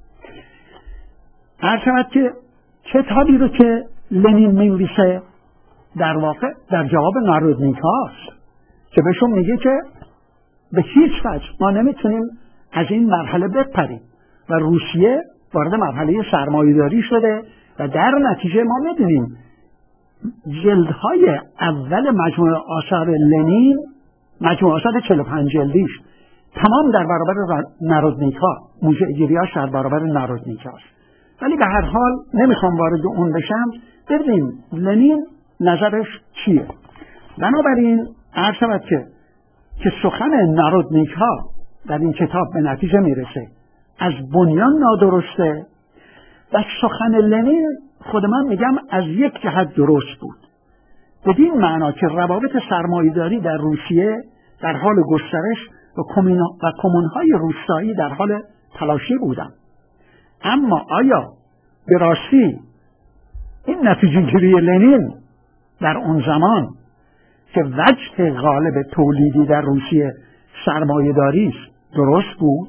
Speaker 1: هر شود که کتابی رو که لنین می‌نویسه در واقع در جواب نارودنیکاست که بهشون میگه که به هیچ وجه ما نمیتونیم از این مرحله بپریم و روسیه وارد مرحله سرمایه‌داری شده و در نتیجه ما میدونیم جلدهای اول مجموعه آثار لنین، مجموعه آثار چهل و پنج جلدیش تمام در برابر نارودنیکا، موضع‌گیری‌هاش در برابر نارودنیکاست. ولی به هر حال نمیخوام وارد اون بشم، ببینیم لنین نظرش چیه. بنابراین عرض شود که که سخن نارودنیکا در این کتاب به نتیجه میرسه از بنیان نادرسته و سخن لنین خود من میگم از یک جهت درست بود، بدین معنا که روابط سرمایه‌داری در روسیه در حال گسترش و کمون‌های روستایی در حال تلاشی بودند. اما آیا به راستی این نتیجه گیری لنین در اون زمان که وجه غالب تولیدی در روسیه سرمایه‌داری است درست بود؟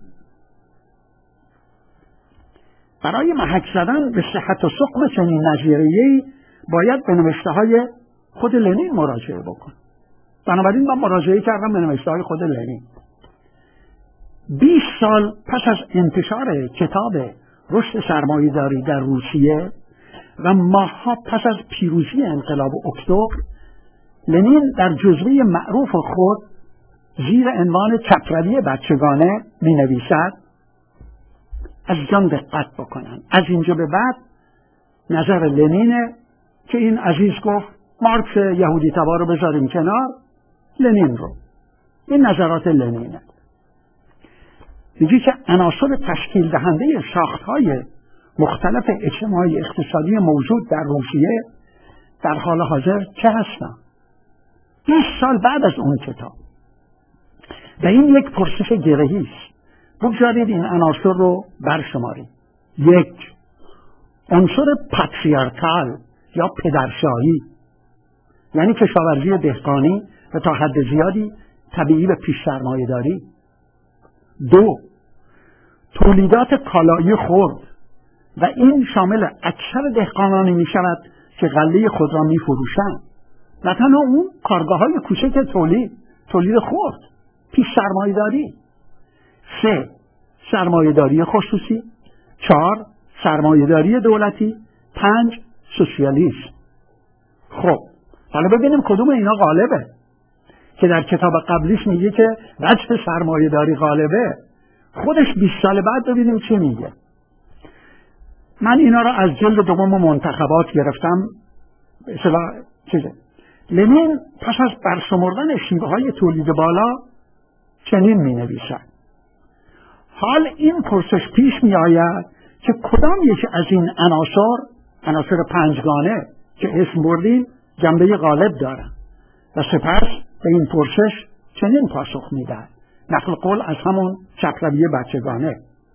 Speaker 1: برای محک زدن به صحت و سقم چنین نظریه‌ای باید به نوشته‌های خود لنین مراجعه بکن. بنابراین من مراجعه کردم به نوشته‌های خود لنین. بیست سال پس از انتشار کتاب رشد سرمایه‌داری در روسیه و ماه‌ها پس از پیروزی انقلاب اکتبر، لنین در جزوه معروف خود زیر عنوان چپروی بچگانه می‌نویسد از جان دقت بکنن. از اینجا به بعد نظر لنینه که این عزیز گفت مارکس یهودی تبار رو بذاریم کنار، لنین رو. این نظرات لنینه. میگه که عناصر تشکیل دهنده ساخت‌های مختلف اجتماعی اقتصادی موجود در روسیه در حال حاضر چه هستن؟ بیست سال بعد از اون کتاب. و این یک پرسش گرهی است. بگذارید این عناصر رو برشماریم. یک، عنصر پاتریارکال یا پدرشاهی، یعنی کشاورزی دهقانی و تا حد زیادی طبیعی و پیش سرمایه‌داری. دو، تولیدات کالایی خرد و این شامل اکثر دهقانانی می شود که غله خود را می فروشند، نه تنها اون کارگاه‌های کوچک تولید تولید خرد، پیش سرمایه‌داری. سه، سرمایه‌داری خصوصی. چهار، سرمایه‌داری دولتی. پنج، سوسیالیسم. خب حالا ببینیم کدوم اینا غالبه. که در کتاب قبلیش میگه که وجه سرمایه‌داری غالبه، خودش بیست سال بعد ببینیم چه میگه. من اینا را از جلد دوم منتخبات گرفتم. به اصطلاح چیزه لنین پس از برشمردن شیوه‌های تولید بالا چنین می‌نویسد: حال این پرسش پیش می‌آید که کدام یکی از این عناصر عناصر پنجگانه که اسم بردیم جنبه غالب دارند و سپس به این پرسش چنین پاسخ می‌دهد. نقل قول از همون چپروی بچگانه: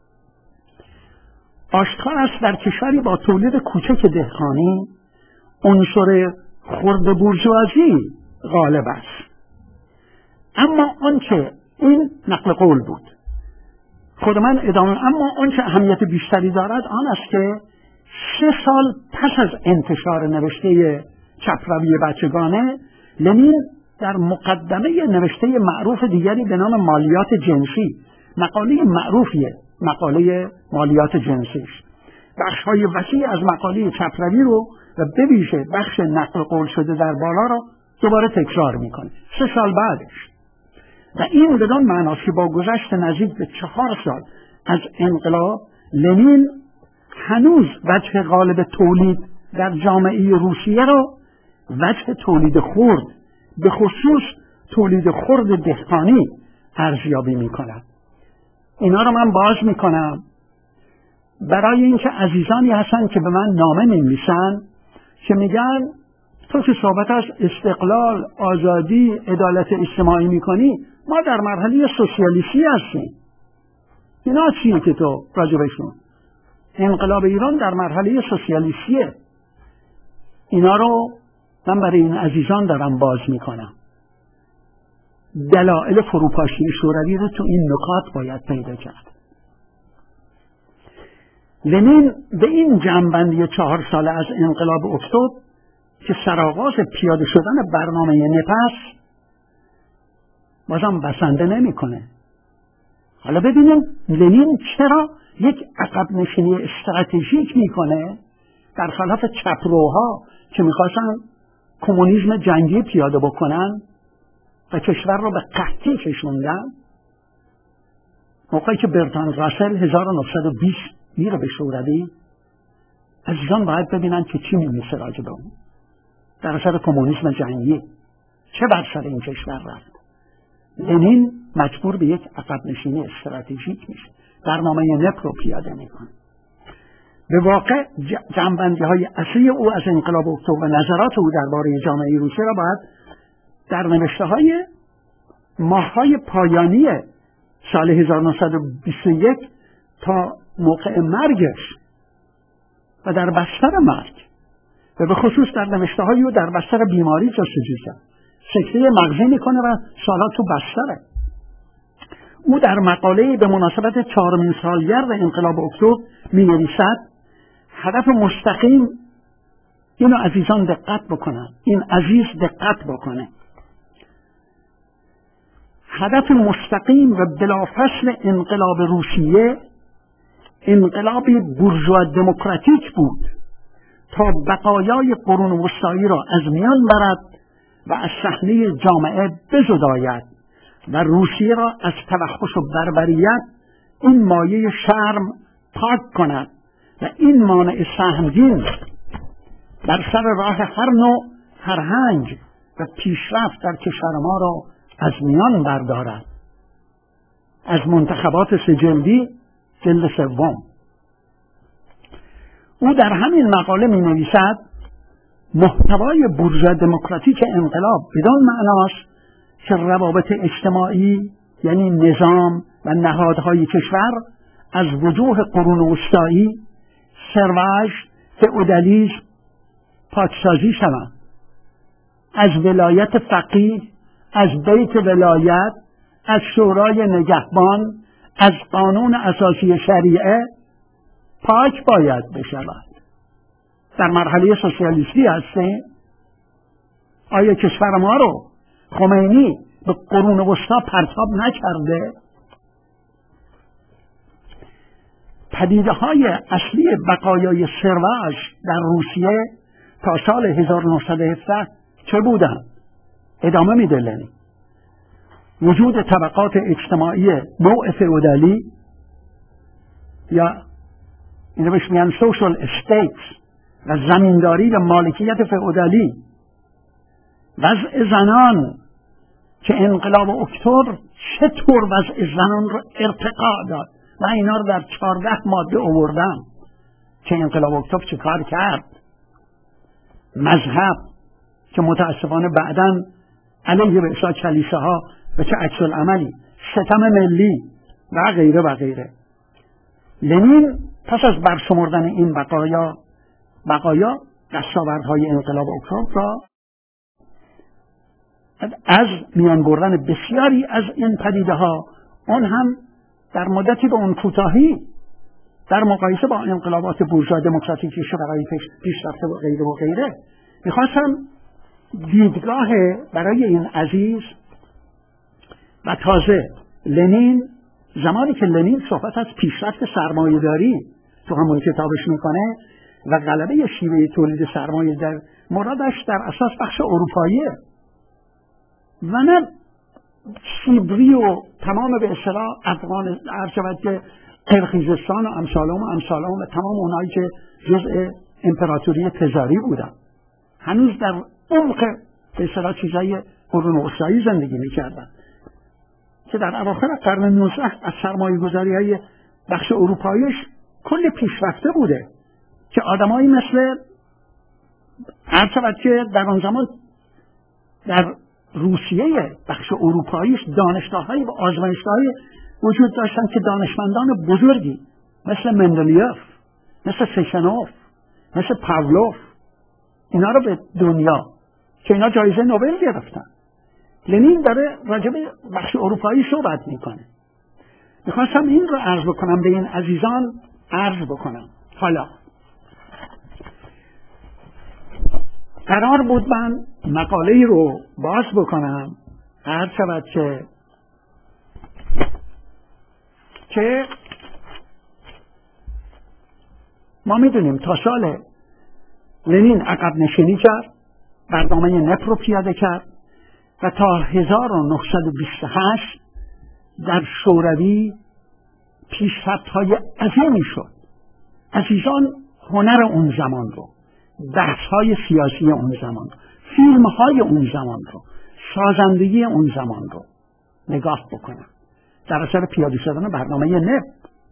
Speaker 1: آشکار است در کشوری با تولید کوچک دهقانی عنصر خرد بورژوازی غالب است. اما آنچه این نقل قول بود، خود من ادامه، اما آنچه اهمیت بیشتری دارد آن است که سه سال پس از انتشار نوشته چپروی بچگانه، لنین در مقدمه نوشته معروف دیگری به نام مالیات جنسی، مقاله معروفیه، مقاله مالیات جنسیش، بخش‌های وسیع از مقاله چپروی رو و به ویژه بخش نقل قول شده در بالا رو دوباره تکرار میکنه سه سال بعدش. و این بدان معناست که با گذشت نزدیک به چهار سال از انقلاب، لنین هنوز وجه غالب تولید در جامعه روسیه رو وجه تولید خرد، به خصوص تولید خرد دهقانی ارزیابی میکند. اینا رو من باز میکنم برای اینکه عزیزانی هستن که به من نامه نمی‌نویسن که میگن تو که صحبت از استقلال، آزادی، عدالت اجتماعی میکنی، ما در مرحله سوسیالیستی هستیم. اینا چیه که تو راجبشون؟ انقلاب ایران در مرحله سوسیالیستیه. اینا رو من برای این عزیزان دارم باز میکنم. دلایل فروپاشی شوروی رو تو این نکات باید پیدا کرد. لنین به این جنبندی چهار ساله از انقلاب اکتبر که سرآغاز پیاده شدن برنامه نپس بازم بسنده نمیکنه. حالا ببینیم لنین چرا یک عقب نشینی استراتژیک میکنه در خلاف چپروها که میخواستن کمونیسم جنگی پیاده بکنن و کشور رو به قحطی کشوندن. موقعی که برتراند راسل هزار و نهصد و بیست میره به شوروی، عزیزان باید ببینن که چی میمیسه راجع به اون در اثر کمونیسم جنگی چه بر سر این کشور رفت. لنین مجبور به یک عقب نشینی استراتژیک میشه، برنامه نپ رو پیاده میکنه. به واقع جنبندی های اصلی او از انقلاب اکتبر و نظرات او درباره جامعه روسیه را باید در نوشته های ماه های پایانی سال هزار و نهصد و بیست و یک تا موقع مرگش و در بستر مرگ و به خصوص در نوشته های او در بستر بیماری جستجو کرد. سکته مغزی میکنه و سالات تو بستره. او در مقاله به مناسبت چهارمین سالگرد انقلاب اکتبر می نویسد هدف مستقیم، اینو عزیزان دقت بکنن، این عزیز دقت بکنه، هدف مستقیم و بلافاصله انقلاب روسیه انقلابی بورژوا دموکراتیک بود تا بقایای قرون وسطایی را از میان برد و از صحنه جامعه بزداید و روسیه را از توحش و بربریت، این مایه شرم، پاک کند و این مانع سهمگین در سر راه هر نوع فرهنگ و پیشرفت در کشور ما را از میان بردارد. از منتخبات سه‌جلدی جلد سوم. او در همین مقاله می نویسد محتوای بورژوا دموکراتیک انقلاب بدان معناست که روابط اجتماعی یعنی نظام و نهادهای کشور از وجوه قرون وسطایی، ثروت، فئودالیسم پاکسازی شوند، از ولایت فقیه، از بیت ولایت، از شورای نگهبان، از قانون اساسی شریعه پاک باید بشود. در مرحله سوسیالیستی هستیم. آیا کشور ما رو خمینی به قرون وسطا پرتاب نکرده؟ پدیده های اصلی بقایای ثروت در روسیه تا سال هزار و نهصد و هفده چه بودند؟ ادامه میده لنین. وجود طبقات اجتماعی نوع فئودالی یا اینو بهش میگن سوشال استیتس و زمینداری و مالکیت فئودالی، وضع زنان که انقلاب اکتبر چطور وضع زنان رو ارتقا داد و اینا رو در چهارده ماده آوردم که انقلاب اکتبر چه کار کرد. مذهب که متاسفانه بعداً علیه به اصلاح کلیسه ها و چه عکس العملی، ستم ملی و غیره و غیره. لنین پس از برشمردن این بقایا بقایا دستاوردهای انقلاب اکتبر را از میان بردن بسیاری از این پدیده ها، اون هم در مدتی به اون کوتاهی در مقایسه با انقلابات بورژوا دموکراتیک شوروی پیشرفته و غیره و غیره، میخواستم دیدگاه برای این عزیز و تازه لنین، زمانی که لنین صحبت از پیشرفت سرمایه‌داری تو همون کتابش میکنه و غلبه شیوه تولید سرمایه در مرادش در اساس بخش اروپاییه و نه سیبری و تمام به اصطلاح افغان ارجبت که قرقیزستان و امثالهم و امثالهم و تمام اونایی که جزء امپراتوری تزاری بودن، هنوز در عمق به اصطلاح چیزای قرون وسطایی زندگی میکردن که در اواخر قرن نوزدهم از سرمایه گذاری های بخش اروپاییش کل پیشرفته بوده که آدمایی مثل ارجبت که در آن زمان در روسیه بخش اروپاییش دانشگاه‌های و آزمایشگاه‌های وجود داشتن که دانشمندان بزرگی مثل مندلیف، مثل سیشنوف، مثل پاولوف، اینا رو به دنیا که اینا جایزه نوبل گرفتن. لنین داره راجع به بخش اروپایی صحبت میکنه. میخواستم این رو عرض بکنم به این عزیزان، عرض بکنم. حالا قرار بود من مقاله‌ای رو باز بکنم، عرض شود که که ما میدونیم تا سال لنین عقب نشینی کرد، برنامه نپ رو پیاده کرد و تا هزار و نهصد و بیست و هشت در شوروی پیشرفت‌های عظیمی شد. عزیزان، هنر اون زمان رو، بحث‌های سیاسی اون زمان رو، فیلم‌های اون زمان رو، سازندگی اون زمان رو نگاه بکنم در اثر پیاده شدن برنامه نپ.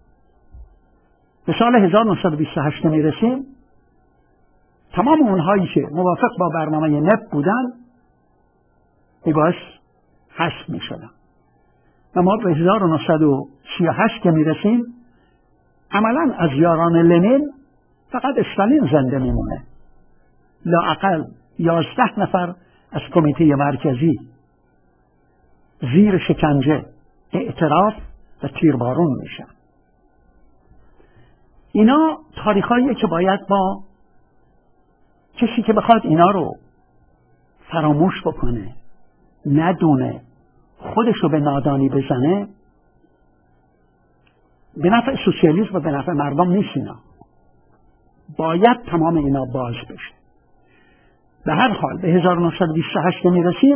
Speaker 1: به سال هزار و نهصد و بیست و هشت میرسیم، تمام اونهایی که موافق با برنامه نپ بودن میباید حذف میشدن و ما به هزار و نهصد و سی و هشت که میرسیم عملا از یاران لنین فقط استالین زنده میمونه، لااقل یازده نفر از کمیته مرکزی زیر شکنجه، اعتراف و تیربارون میشن. اینا تاریخاییه که باید با کسی که بخواد اینا رو فراموش بکنه، ندونه، خودشو به نادانی بزنه، به نفع سوسیالیسم و به نفع مردم نیست. اینا باید تمام اینا باز بشه. به هر حال به هزار و نهصد و بیست و هشت میرسیم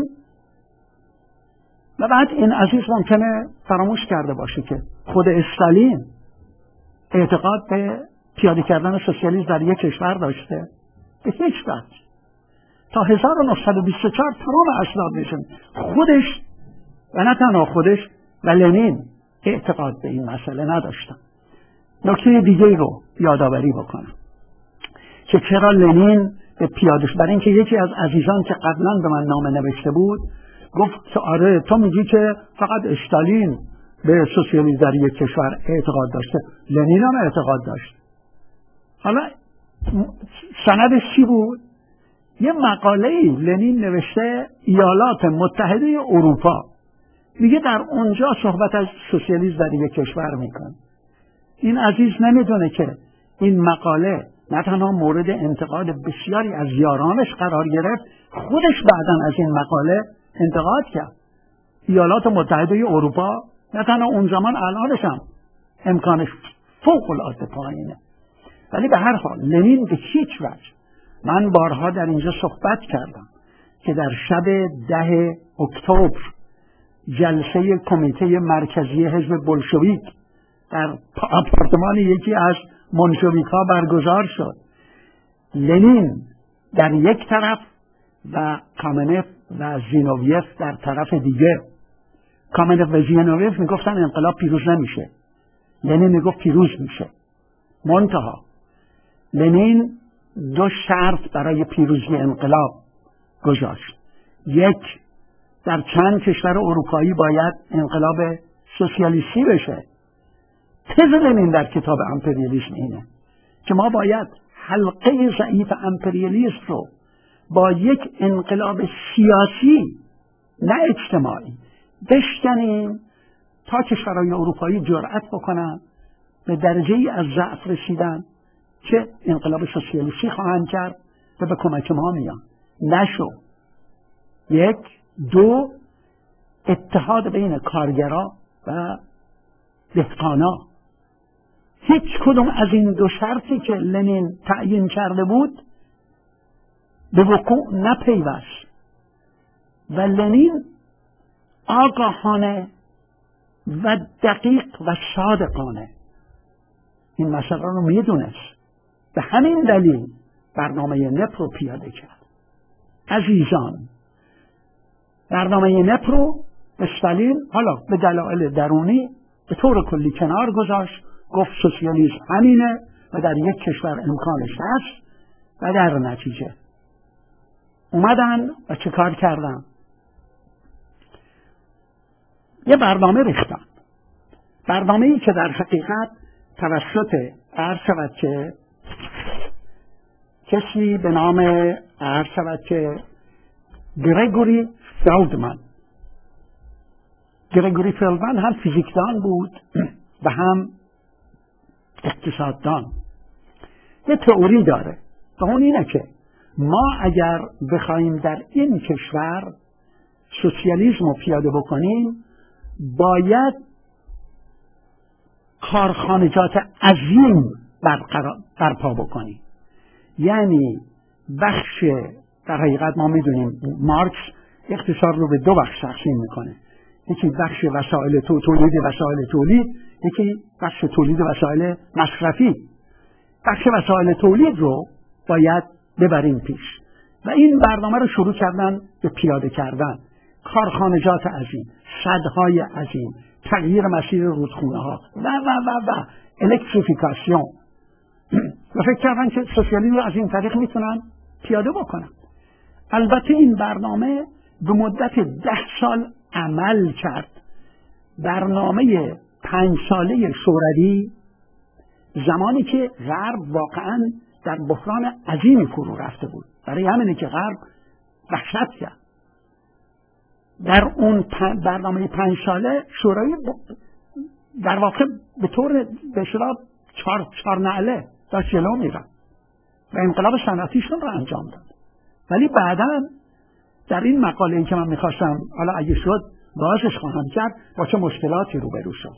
Speaker 1: و بعد این عزیز ممکنه فراموش کرده باشه که خود استالین اعتقاد به پیاده کردن سوسیالیسم در یک کشور داشته؟ به هیچ وجه. تا هزار و نهصد و بیست و چهار تمام اسناد نشون خودش و نه تنها خودش و لنین اعتقاد به این مسئله نداشتن. نکته دیگه رو یادآوری بکنم که چرا لنین به پیاده شد. برای اینکه یکی از عزیزان که قبلا به من نامه نوشته بود گفت که آره تو میگی که فقط استالین به سوسیالیسم در یک کشور اعتقاد داشته، لنین هم اعتقاد داشت. حالا سندش چی بود؟ یه مقاله‌ای لنین نوشته ایالات متحده اروپا، میگه در اونجا صحبت از سوسیالیسم در یک کشور میکنه. این عزیز نمیدونه که این مقاله نه تنها مورد انتقاد بسیاری از یارانش قرار گرفت، خودش بعداً از این مقاله انتقاد کرد. ایالات متحده اروپا نه تنها اون زمان، الانش هم امکانش فوق العاده پایینه. ولی به هر حال لنین به هیچ وجه، من بارها در اینجا صحبت کردم که در شب ده اکتبر جلسه کمیته مرکزی حزب بولشویک در آپارتمان یکی از منشویک ها برگزار شد. لنین در یک طرف و کامنف و زینوویف در طرف دیگه. کامنف و زینوویف میگفتن انقلاب پیروز نمیشه، لنین میگفت پیروز میشه. منتها لنین دو شرط برای پیروزی انقلاب گذاشت. یک، در چند کشور اروپایی باید انقلاب سوسیالیستی بشه. تز لنین در کتاب امپریالیسم اینه که ما باید حلقه ضعیف امپریالیسم رو با یک انقلاب سیاسی نه اجتماعی بشکنیم تا کشورهای اروپایی جرأت بکنن به درجه ای از ضعف رسیدن که انقلاب سوسیالیستی خواهند کرد و به کمک ما میان. نشو. یک. دو، اتحاد بین کارگرا و دهقانا. هیچ کدوم از این دو شرطی که لنین تعیین کرده بود به وقوع نپیوست و لنین آگاهانه و دقیق و صادقانه این مسئله رو میدونست. به همین دلیل برنامه نپ رو پیاده کرد. عزیزان، برنامه نپ رو استالین حالا به دلایل درونی به طور کلی کنار گذاشت، گفت سوسیالیسم همینه و در یک کشور امکانش هست و در نتیجه اومدن و چه کار کردن؟ یه برنامه ریختن. برنامه‌ای که در حقیقت توسط عرض شود که کسی به نام عرض شود که گرگوری فلدمن گرگوری فلدمن هم فیزیکدان بود و هم اقتصاددان. یه تئوری داره و اون اینه که ما اگر بخوایم در این کشور سوسیالیسم رو پیاده بکنیم باید کارخانجات عظیم برپا بکنیم. یعنی بخش، در حقیقت ما میدونیم مارکس اقتصاد رو به دو بخش تقسیم میکنه، یکی بخش وسایل تولید وسایل تولید، یکی بخش تولید وسایل مصرفی. بخش وسایل تولید رو باید ببریم پیش و این برنامه رو شروع کردن به پیاده کردن. کارخانجات عظیم، سدهای عظیم، تغییر مسیر رودخونه ها و و و و الکتریفیکاسیون و فکر کردن که سوسیالیسم رو از این طریق میتونن پیاده بکنن. البته این برنامه به مدت ده سال عمل کرد. برنامه پنج ساله شوروی زمانی که غرب واقعا در بحران عظیمی فرو رفته بود، برای همینه که غرب وحشت کرد. در اون برنامه پنج ساله شوروی در واقع به طور به اصطلاح چهار چهار نعله داشت جلو میرفت و انقلاب صنعتیشون رو انجام داد. ولی بعداً در این مقاله این که من میخواستم حالا اگه شد بازش خواهم کرد با چه مشکلاتی روبرو شد.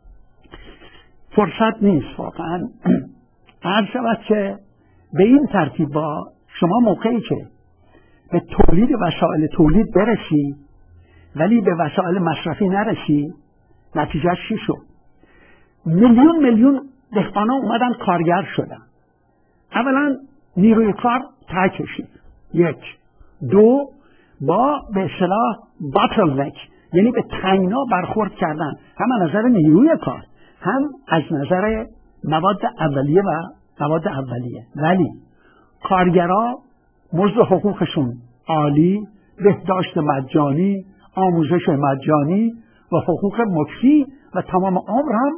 Speaker 1: فرصت نیست واقعا عرض شود که به این ترتیب با شما موقعی که به تولید وسایل تولید برسی ولی به وسایل مصرفی نرسی، نتیجه چی شد؟ میلیون میلیون دهقانا اومدن کارگر شدن. اولا نیروی کار ته کشید، یک. دو، با به اصطلاح باتلنک یعنی به تنگنا برخورد کردن، هم از نظر نیروی کار هم از نظر مواد اولیه و مواد اولیه. ولی کارگرها مزد حقوقشون عالی، بهداشت مجانی، آموزش مجانی و حقوق مکفی و تمام عمر هم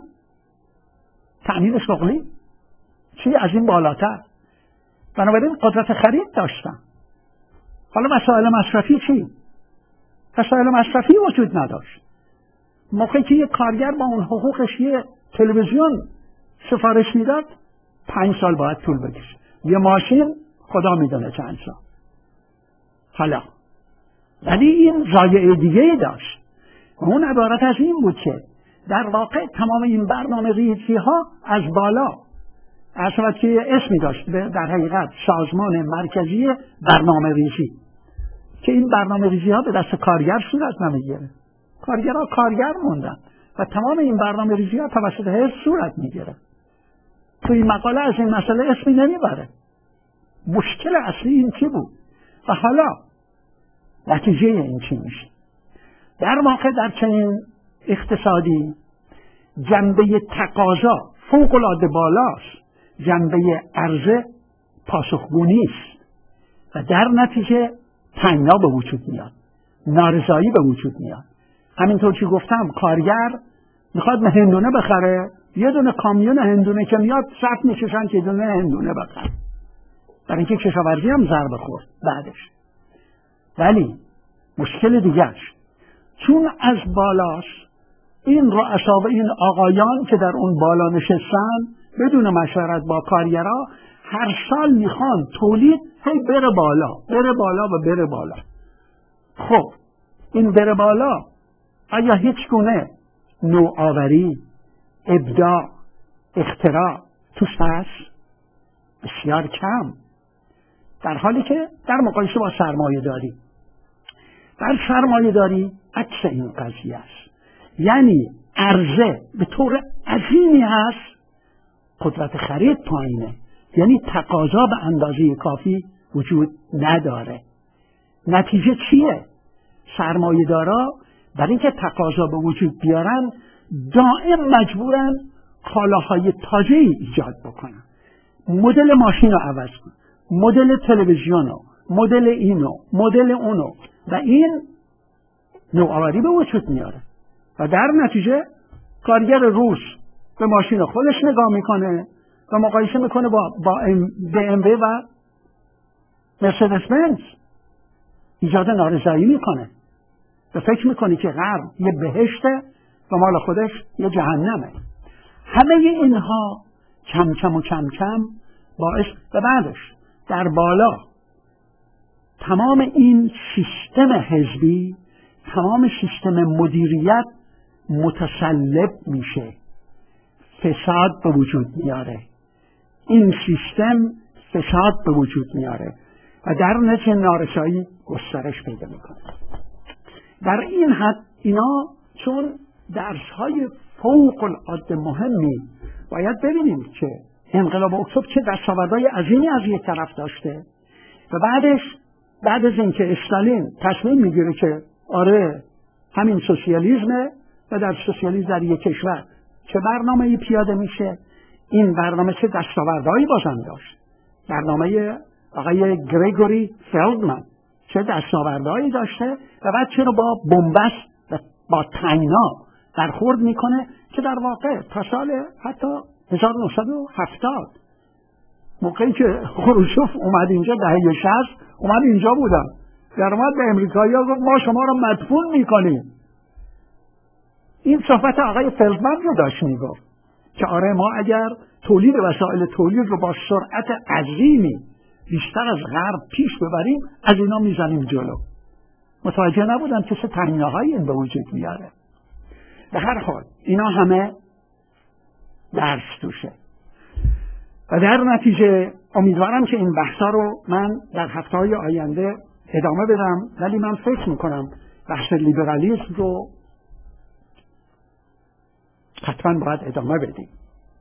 Speaker 1: تأمین شغلی، چی از این بالاتر. بنابراین قدرت خرید داشتن. حالا مسائل مصرفی چی؟ مسائل مصرفی وجود نداشت. موقعی که یک کارگر با اون حقوقش یه تلویزیون سفارش میداد، پنج سال باید طول بکشه. یه ماشین خدا میدونه چند سال. حالا ولی این ضایعه دیگه داشت. اون عبارت از این بود که در واقع تمام این برنامه ریزی ها از بالا اصلا که اسمی داشت، در حقیقت سازمان مرکزی برنامه ریزی، که این برنامه ریزی ها به دست کارگر صورت نمیگیره. کارگرها کارگر موندن و تمام این برنامه ریزی ها توسط حزب صورت میگیره. تو این مقاله از این مسئله اسمی نمیبره. مشکل اصلی این چی بود و حالا نتیجه این چی میشه؟ در واقع در چنین اقتصادی جنبه تقاضا فوق العاده بالاست، جنبه عرضه پاسخگو نیست و در نتیجه تنگنا به وجود میاد، نارضایی به وجود میاد. همینطور که گفتم کارگر میخواد هندونه بخره، یه دونه کامیون هندونه که میاد صف میکشن که دونه هندونه بخره، برای اینکه کشاورزی هم ضربه خورد بعدش. ولی مشکل دیگرش چون از بالاست، این رؤسا و این آقایان که در اون بالا نشستن بدون مشورت با کارگرها هر سال میخوان تولید هی بره بالا بره بالا و بره بالا. خب این بره بالا آیا هیچ گونه نوآوری، ابداع، اختراع توش هست؟ بسیار کم. در حالی که در مقایسه با سرمایه داری، در سرمایه داری عکس این قضیه است. یعنی عرضه به طور عظیمی هست، قدرت خرید پایینه، یعنی تقاضا به اندازه کافی وجود نداره. نتیجه چیه؟ سرمایه دارا برای اینکه تقاضا به وجود بیارن دائم مجبورن کالاهای تازه‌ای ایجاد بکنن. مدل ماشین رو عوض کن، مدل تلویزیون رو، مدل اینو، مدل اونو، و این نوآوری به وجود میاره و در نتیجه کارگر روس به ماشین خودش نگاه میکنه و مقایسه میکنه با با بی ام دبلیو و مرسدس بنز، ایجاد نارضایی میکنه و فکر میکنه که غرب یه بهشته و مال خودش یه جهنمه. همه اینها کم کم و کم کم باعث و بعدش در بالا تمام این سیستم حزبی، تمام سیستم مدیریت متسلب میشه، فساد به وجود میاره. این سیستم فساد به وجود میاره و در نتیجه نارسایی گسترش پیدا میکنه. در این حد اینا چون درسهای فوق العاده مهمی باید ببینیم که انقلاب اکتبر چه دستاوردهای عظیمی از یک طرف داشته و بعدش بعد از اینکه استالین تصمیم میگیره که آره همین سوسیالیسمه و در سوسیالیسم در یک کشور چه برنامه‌ای پیاده میشه. این برنامه چه دستاوردهایی بازم داشت. برنامه آقای گریگوری فلدمن چه دستاوردهایی داشته و بعد چرا با بنبست و با طعنه برخورد میکنه که در واقع تا سال حتی هزار و نهصد و هفتاد موقعی که خروشوف اومد اینجا دهه شصت اومد اینجا بودن در اومد به امریکایی‌ها گفت ما شما رو مدفون میکنیم. این صحبت آقای فلدمن رو داشت میگفت که آره ما اگر تولید وسایل تولید رو با سرعت عظیمی بیشتر از غرب پیش ببریم از اینا میزنیم جلو. متوجه نبودن که چه طعنه‌هایی این به وجود میاره. به هر حال اینا همه درس توشه و در نتیجه امیدوارم که این بحثا رو من در هفته‌های آینده ادامه بدم، ولی من فکر میکنم بحث لیبرالیسم رو حتما باید ادامه بدیم.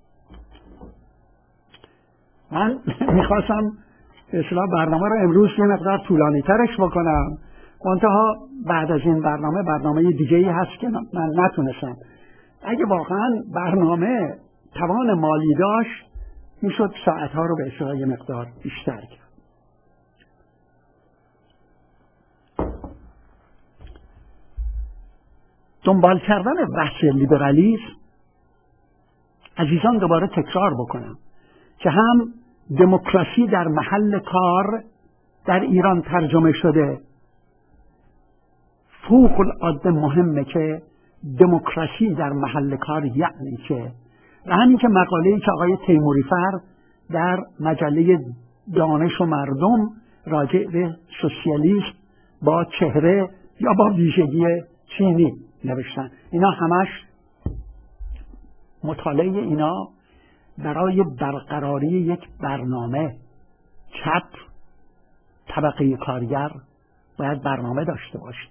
Speaker 1: من میخواستم به اصطلاح برنامه رو امروز یه مقدار طولانی ترش بکنم، منتها بعد از این برنامه برنامه دیگه‌ای هست که من نتونستم. اگه واقعا برنامه توان مالی داشت میشد ساعتها رو به اصطلاح یه مقدار بیشتر کرد. دنبال کردن بحث لیبرالیسم، عزیزان دوباره تکرار بکنم که هم دموکراسی در محل کار در ایران ترجمه شده. فوق العاده مهمه که دموکراسی در محل کار یعنی چه، و همین که مقاله‌ای که آقای تیموریفر در مجله دانش و مردم راجع به سوسیالیسم با چهره یا با ویژگی چینی نوشتن، اینا همش مطالعه اینا برای برقراری یک برنامه چپ طبقه کارگر باید برنامه داشته باشه.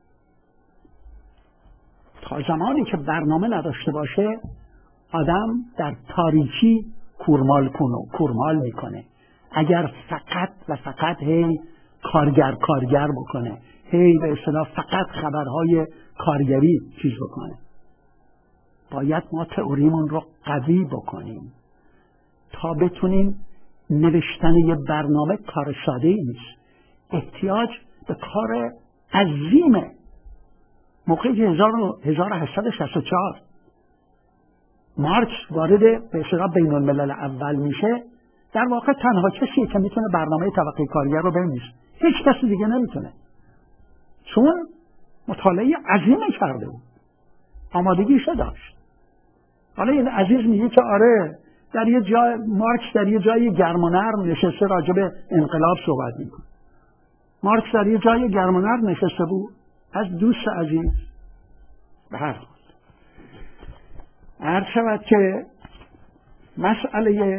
Speaker 1: تا زمانی که برنامه نداشته باشه آدم در تاریکی کورمال کنه کورمال میکنه. اگر فقط و فقط هی کارگر کارگر بکنه، هی به اصطلاح فقط خبرهای کارگری چیز بکنه، باید ما تئوریمون رو قوی بکنیم تا بتونیم نوشتن یه برنامه کار ساده ای نیست، احتیاج به کار عظیمه. موقعی که هزار و هشتصد و شصت و چهار مارکس وارد به اصطلاح بین الملل اول میشه، در واقع تنها کسیه که میتونه برنامه طبقه کارگر رو بنویسه، هیچ کسی دیگه نمیتونه، چون مطالعه عظیمی کرده بود، آمادگیشو داشت. حالا این عزیز میگه که آره در یه جای مارکس در یه جای گرم و نرم نشسته راجع به انقلاب صحبت میکنه. مارکس در یه جای گرم و نرم نشسته بود از دوست عزیز. به هر حال عرض شود که مسئله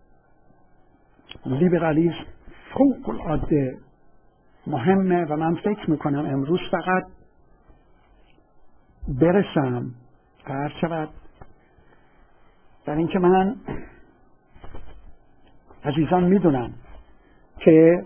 Speaker 1: لیبرالیسم فوق العاده مهمه و من فکر میکنم امروز فقط برسم عرض شود در اینکه من عزیزان میدونم که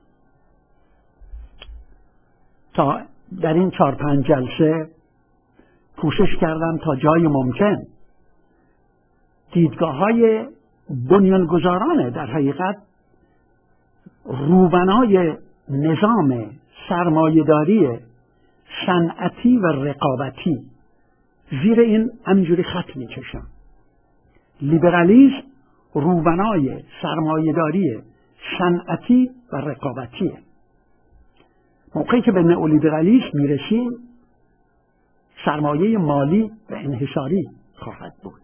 Speaker 1: تا در این چهار پنج جلسه کوشش کردم تا جای ممکن دیدگاه های بنیانگذارانه در حقیقت روبنای نظام سرمایه‌داری صنعتی و رقابتی زیر این همینجوری خط میکشم. لیبرالیسم روبنای سرمایه‌داری صنعتی و رقابتیه. موقعی که به نئولیبرالیسم میرسیم سرمایه مالی و انحصاری خواهد بود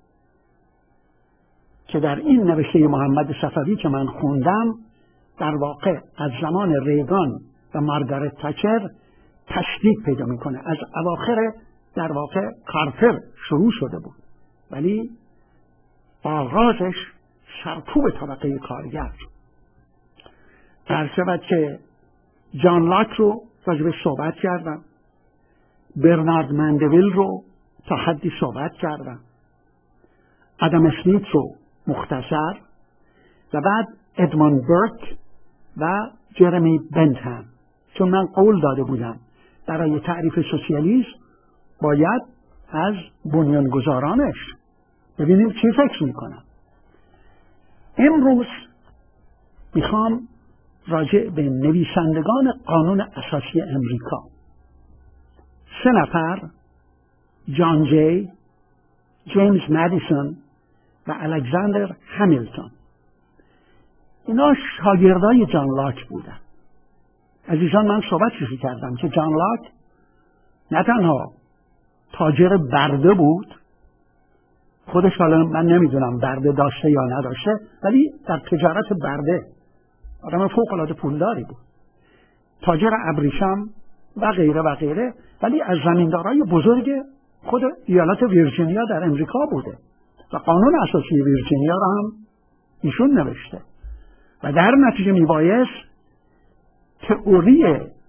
Speaker 1: که در این نوشته محمد صفوی که من خوندم در واقع از زمان ریگان و مارگارت تاچر تشدید پیدا میکنه. از اواخر در واقع کارتر شروع شده بود ولی آغازش سرکوب طبقه کارگر. عرض شود که جان لاک رو راجبش صحبت کردم، برنارد مندویل رو تا حدی صحبت کردم، آدم اسمیت رو مختصر، و بعد ادموند برک و جرمی بنتهم، چون من قول داده بودم برای تعریف سوسیالیسم باید از بنیانگذارانش ببینیم چی فکر میکنن. امروز میخوام راجع به نویسندگان قانون اساسی امریکا، سه نفر، جان جی، جیمز مدیسون و الکساندر همیلتون، اینا شاگردای جان لاک بودن. عزیزان، من صحبتشی کردم که جان لاک نه تنها تاجر برده بود، خودش حالا من نمیدونم برده داشته یا نداشته، ولی در تجارت برده آدم فوق العاده پولداری بود، تاجر ابریشم و غیره و غیره، ولی از زمیندارای بزرگ خود ایالت ویرجینیا در امریکا بوده و قانون اساسی ویرجینیا را هم ایشون نوشته و در نتیجه میبایست تئوری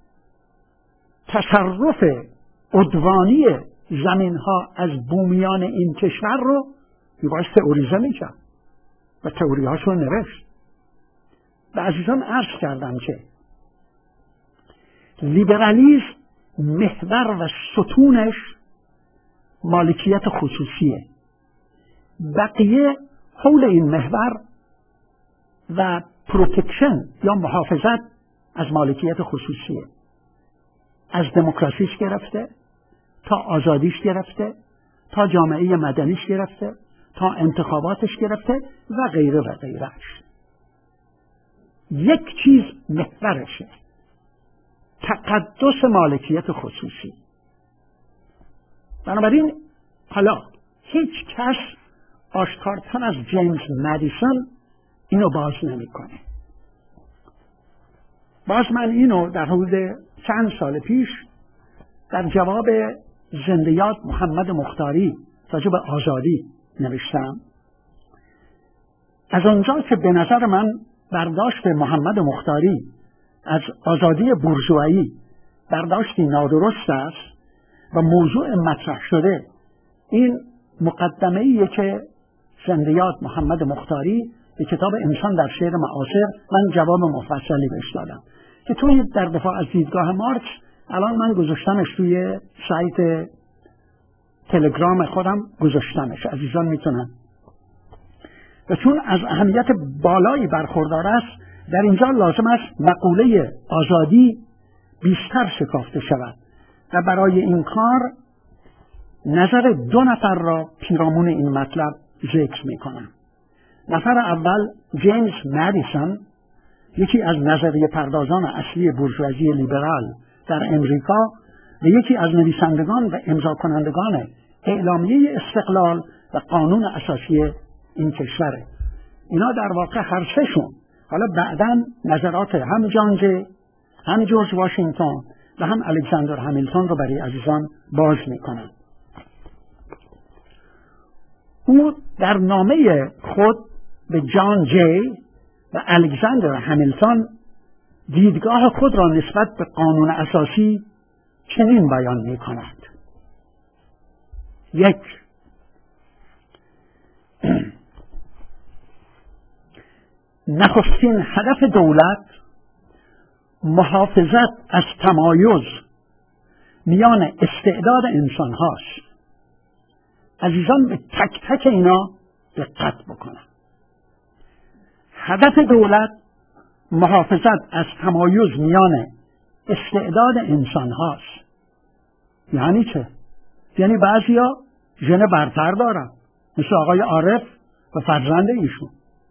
Speaker 1: تصرف عدوانی زمین ها از بومیان این کشور رو میبایست تئوریزه میکرد و تئوری هاشو نوشت. و عزیزان عرض کردم که لیبرالیسم محور و ستونش مالکیت خصوصیه، بقیه حول این محور و پروتکشن یا محافظت از مالکیت خصوصیه، از دموکراسیش گرفته تا آزادیش گرفته تا جامعه مدنیش گرفته تا انتخاباتش گرفته و غیره و غیرهش. یک چیز محورشه، تقدس مالکیت خصوصی. بنابراین حالا هیچ کس آشکارتر از جیمز مدیسون اینو باز نمیکنه. باز من اینو در حدود چند سال پیش در جواب زنده یاد محمد مختاری راجع به آزادی نوشتم. از آنجا که به نظر من برداشت محمد مختاری از آزادی بورژوایی برداشتی نادرست است و موضوع مطرح شده این مقدمه‌ایه که زنده یاد محمد مختاری به کتاب انسان در شعر معاصر من جواب مفصلی بهش دادم که توی در دفاع از دیدگاه مارکس الان من گذاشتمش توی سایت تلگرام خودم گذاشتمش، عزیزان میتونن. و چون از اهمیت بالایی برخوردار است در اینجا لازم است مقوله آزادی بیشتر شکافته شود و برای این کار نظر دو نفر را پیرامون این مطلب ذکر میکنم. نفر اول جیمز مدیسون، یکی از نظریه پردازان اصلی بورژوازی لیبرال در امریکا و یکی از نویسندگان و امضا کنندگان اعلامیه استقلال و قانون اساسی این کشوره. اینا در واقع هر سهشون حالا بعداً نظرات هم جان جی، هم جورج واشنگتن و هم الکساندر همیلتون رو برای عزیزان باز میکنن. او در نامه خود به جان جی و الکساندر همیلتون دیدگاه خود را نسبت به قانون اساسی چنین بیان می کند: یک، نخستین هدف دولت محافظت از تمایز میان استعداد انسان هاست. عزیزان به تک تک اینا دقت بکنن. هدف دولت محافظت از تمایز میان استعداد انسان هاست. یعنی چه؟ یعنی بعضیا ژن برتر دارن، مثل آقای عارف و فرزند ایشون.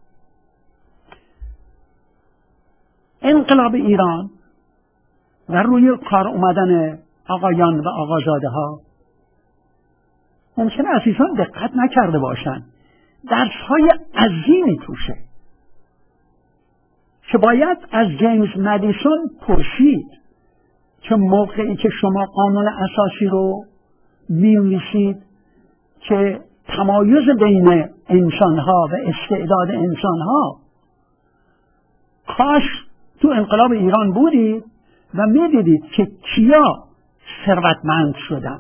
Speaker 1: انقلاب ایران و روی کار اومدن آقایان و آقازاده ها ممکنه عزیزان دقت نکرده باشن، درس های عظیمی توشه که باید از جیمز مدیسون پرسید که موقعی که شما قانون اساسی رو می‌نویسید که تمایز بین انسان‌ها و استعداد انسان‌ها، کاش تو انقلاب ایران بودید و می‌دیدید که کیا ثروتمند شدن.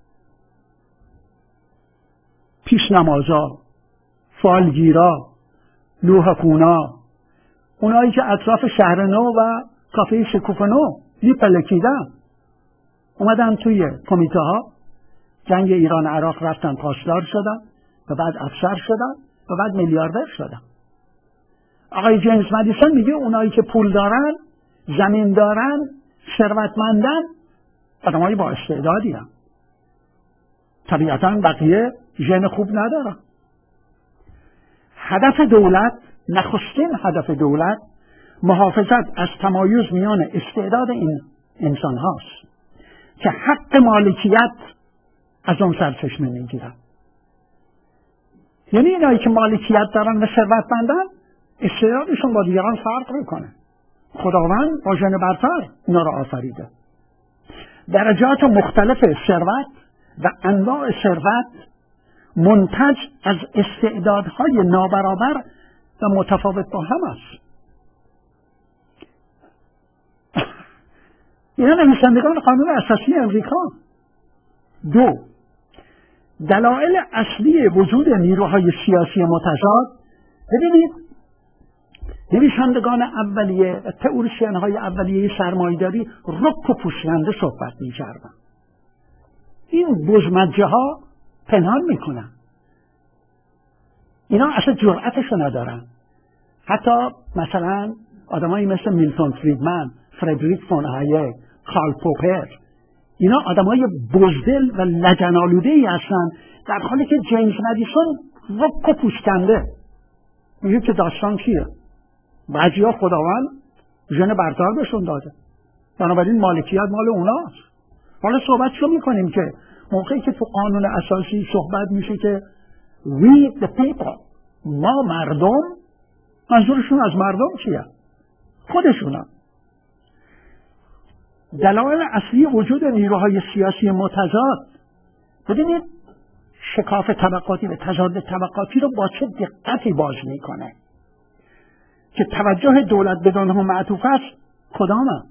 Speaker 1: پیشنمازا، فالگیرا، لوحخونا، اونایی که اطراف شهر نو و کافه شکوفه نو میپلکیدن. اومدن توی کمیته ها جنگ ایران عراق رفتن پاسدار شدن و بعد افسر شدن و بعد میلیاردر شدن. آقای جیمز مدیسون میگه اونایی که پول دارن، زمین دارن، ثروتمندن، آدمای با استعدادی هم. طبیعتاً بقیه ژن خوب ندارن. هدف دولت، نخستین هدف دولت، محافظت از تمایز میان استعداد این انسان هاست که حق مالکیت از اون سرچشمه میگیرن. یعنی اینایی که مالکیت دارن و ثروتمندن استعدادشون با دیگران فرق میکنه. خداوند با ژن برتر اینا را آفریده. درجات مختلف ثروت و انواع ثروت منتج از استعدادهای نابرابر و متفاوت با هم است. اینا نویسندگان قانون اساسی امریکا. دو، دلایل اصلی وجود نیروهای سیاسی متضاد. ببینید نویسندگان اولیه و تئوریسین های اولیه سرمایه‌داری رک و پوشیده صحبت می‌کردن. این بزمجه ها پنهان میکنن. اینا اصلا جرأتشو ندارن. حتی مثلا آدمایی مثل میلتون فریدمن، فردریک فون هایک، کارل پوپر، اینا آدمای بزدل و لجن‌آلوده‌ای هستن، در حالی که جیمز مدیسون رک و پوشکنده میگه که داستان چیه؟ بعضیا خداوند ژن برتر بهشون داده، بنابراین مالکیت مال اوناست. حالا صحبتشو میکنیم که موقعی که تو قانون اساسی صحبت میشه که we the people، ما مردم، منظورشون از مردم چیه؟ خودشونم. دلایل اصلی وجود نیروهای سیاسی متضاد. ببینید شکاف طبقاتی و تضاد طبقاتی رو با چه دقتی باز میکنه که توجه دولت به آنها معطوف است. کدامه؟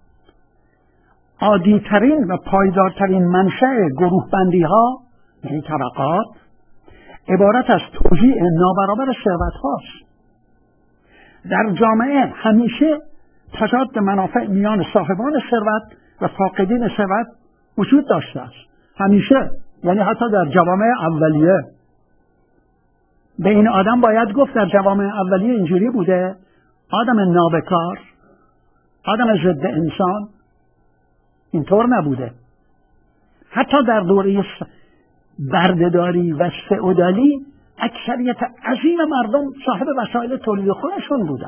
Speaker 1: عادیترین و پایدارترین منشأ گروه بندی ها، یعنی طبقات، عبارت از توزیع نابرابر ثروت هاست. در جامعه همیشه تضاد منافع میان صاحبان ثروت و فاقدین ثروت وجود داشته است. همیشه، یعنی حتی در جوامع اولیه. به این آدم باید گفت در جوامع اولیه اینجوری بوده، آدم نابکار، آدم ضد انسان، اینطور نبوده. حتی در دوره بردهداری و فئودالی اکثریت عظیم مردم صاحب وسایل تولید خودشون بودن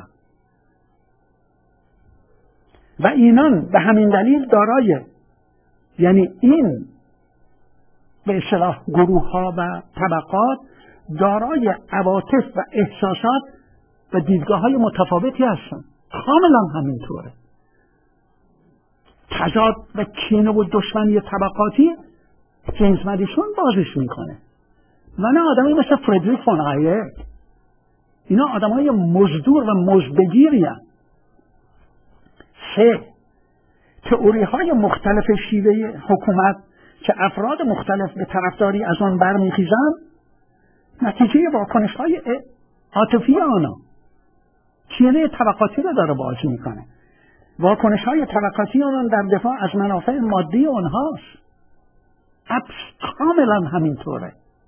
Speaker 1: و اینان به همین دلیل دارای، یعنی این به اصطلاح گروه ها و طبقات دارای عواطف و احساسات و دیدگاه های متفاوتی هستن. کاملا همینطوره. تضاد و کینه و دشمنی طبقاتی جیمز مدیسون بازش میکنه و نه آدمی مثل فردریک فون هایک. اینا آدم های مزدور و مزدگیری هستن. سه، تئوری های مختلف شیوه حکومت که افراد مختلف به طرفداری از آن برمیخیزند نتیجه واکنش های عاطفی آنها کینه طبقاتی رو داره باز میکنه. واکنش های طبقاتی آنان در دفاع از منافع مادی آنهاست. ابس کاملا همینطوره.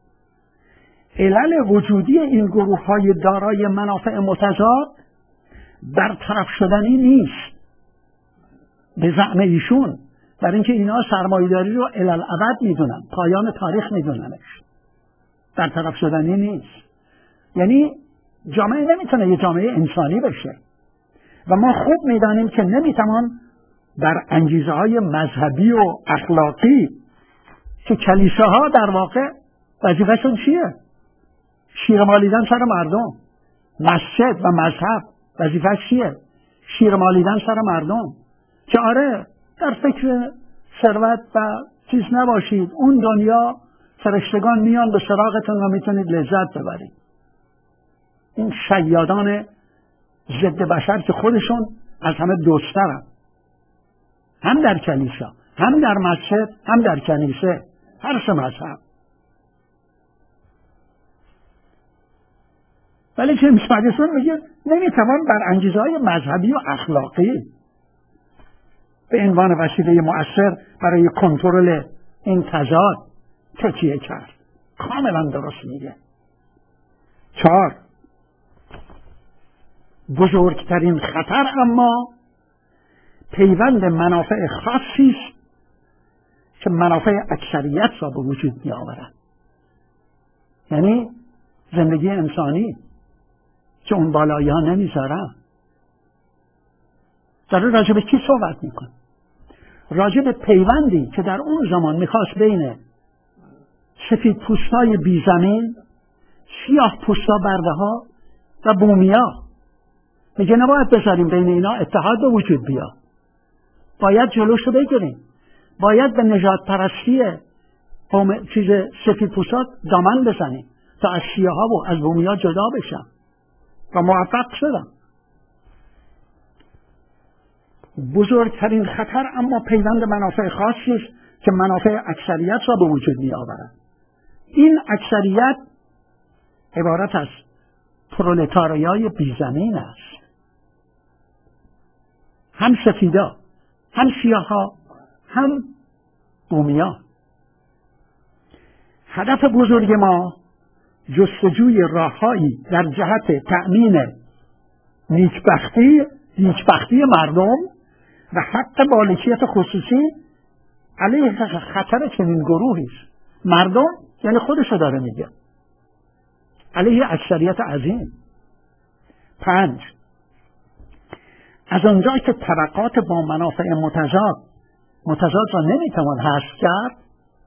Speaker 1: علل وجودی این گروه های دارای منافع متضاد برطرف شدنی نیست به زعم ایشون، برای اینکه اینا سرمایه‌داری رو الالعبد میدونن، پایان تاریخ میدوننش. برطرف شدنی نیست. یعنی جامعه نمیتونه یه جامعه انسانی بشه و ما خوب میدانیم که نمیتوان در انگیزه های مذهبی و اخلاقی که کلیساها در واقع وظیفه‌شون چیه؟ شیر مالیدن سر مردم. مسجد و مذهب وظیفه‌ش چیه؟ شیر مالیدن سر مردم. که آره در فکر ثروت و چیز نباشید، اون دنیا فرشتگان میان به سراغتون و میتونید لذت ببرید. این شیادان ضد بشر که خودشون از همه دوسترن، هم در کلیسا، هم در مسجد، هم در کنیسه، هر سه مذهب. ولی جیمز مدیسون میگه نمیتوان بر انگیزه‌های مذهبی و اخلاقی به عنوان وسیله مؤثر برای کنترل این تضاد تکیه کرد. کاملا درست میگه. چهار، بزرگترین خطر اما پیوند منافع خاصی است که منافع اکثریت را به وجود می آورد. یعنی زندگی انسانی که اون بالایی ها نمیذارن. داره راجع به کی صحبت میکنه؟ راجع به پیوندی که در اون زمان میخواست بین سفید پوستای بی زمین، سیاه پوستا برده ها و بومیا. میگه نباید بذاریم بین اینا اتحاد به وجود بیاد. باید جلوشو بگیریم. باید به نژاد پرستی قوم چیز سفید پوستا دامن بزنیم تا از سیاه ها و از بومیا جدا بشن. و موفق شدن. بزرگترین خطر اما پیوند منافع خاصی است که منافع اکثریت را به وجود می آورد. این اکثریت عبارت از پرولتاریای بیزمین است. هم سفیدا، هم سیاها، هم بومیا. هدف بزرگ ما جستجوی راههایی در جهت تأمین نیکبختی نیکبختی مردم و حق مالکیت خصوصی علیه خطر چنین گروهی است. مردم یعنی خودشو داره میگه، علیه اکثریت عظیم. پنج، از آنجایی که طبقات با منافع متضاد متضاد را نمیتوان حذف کرد،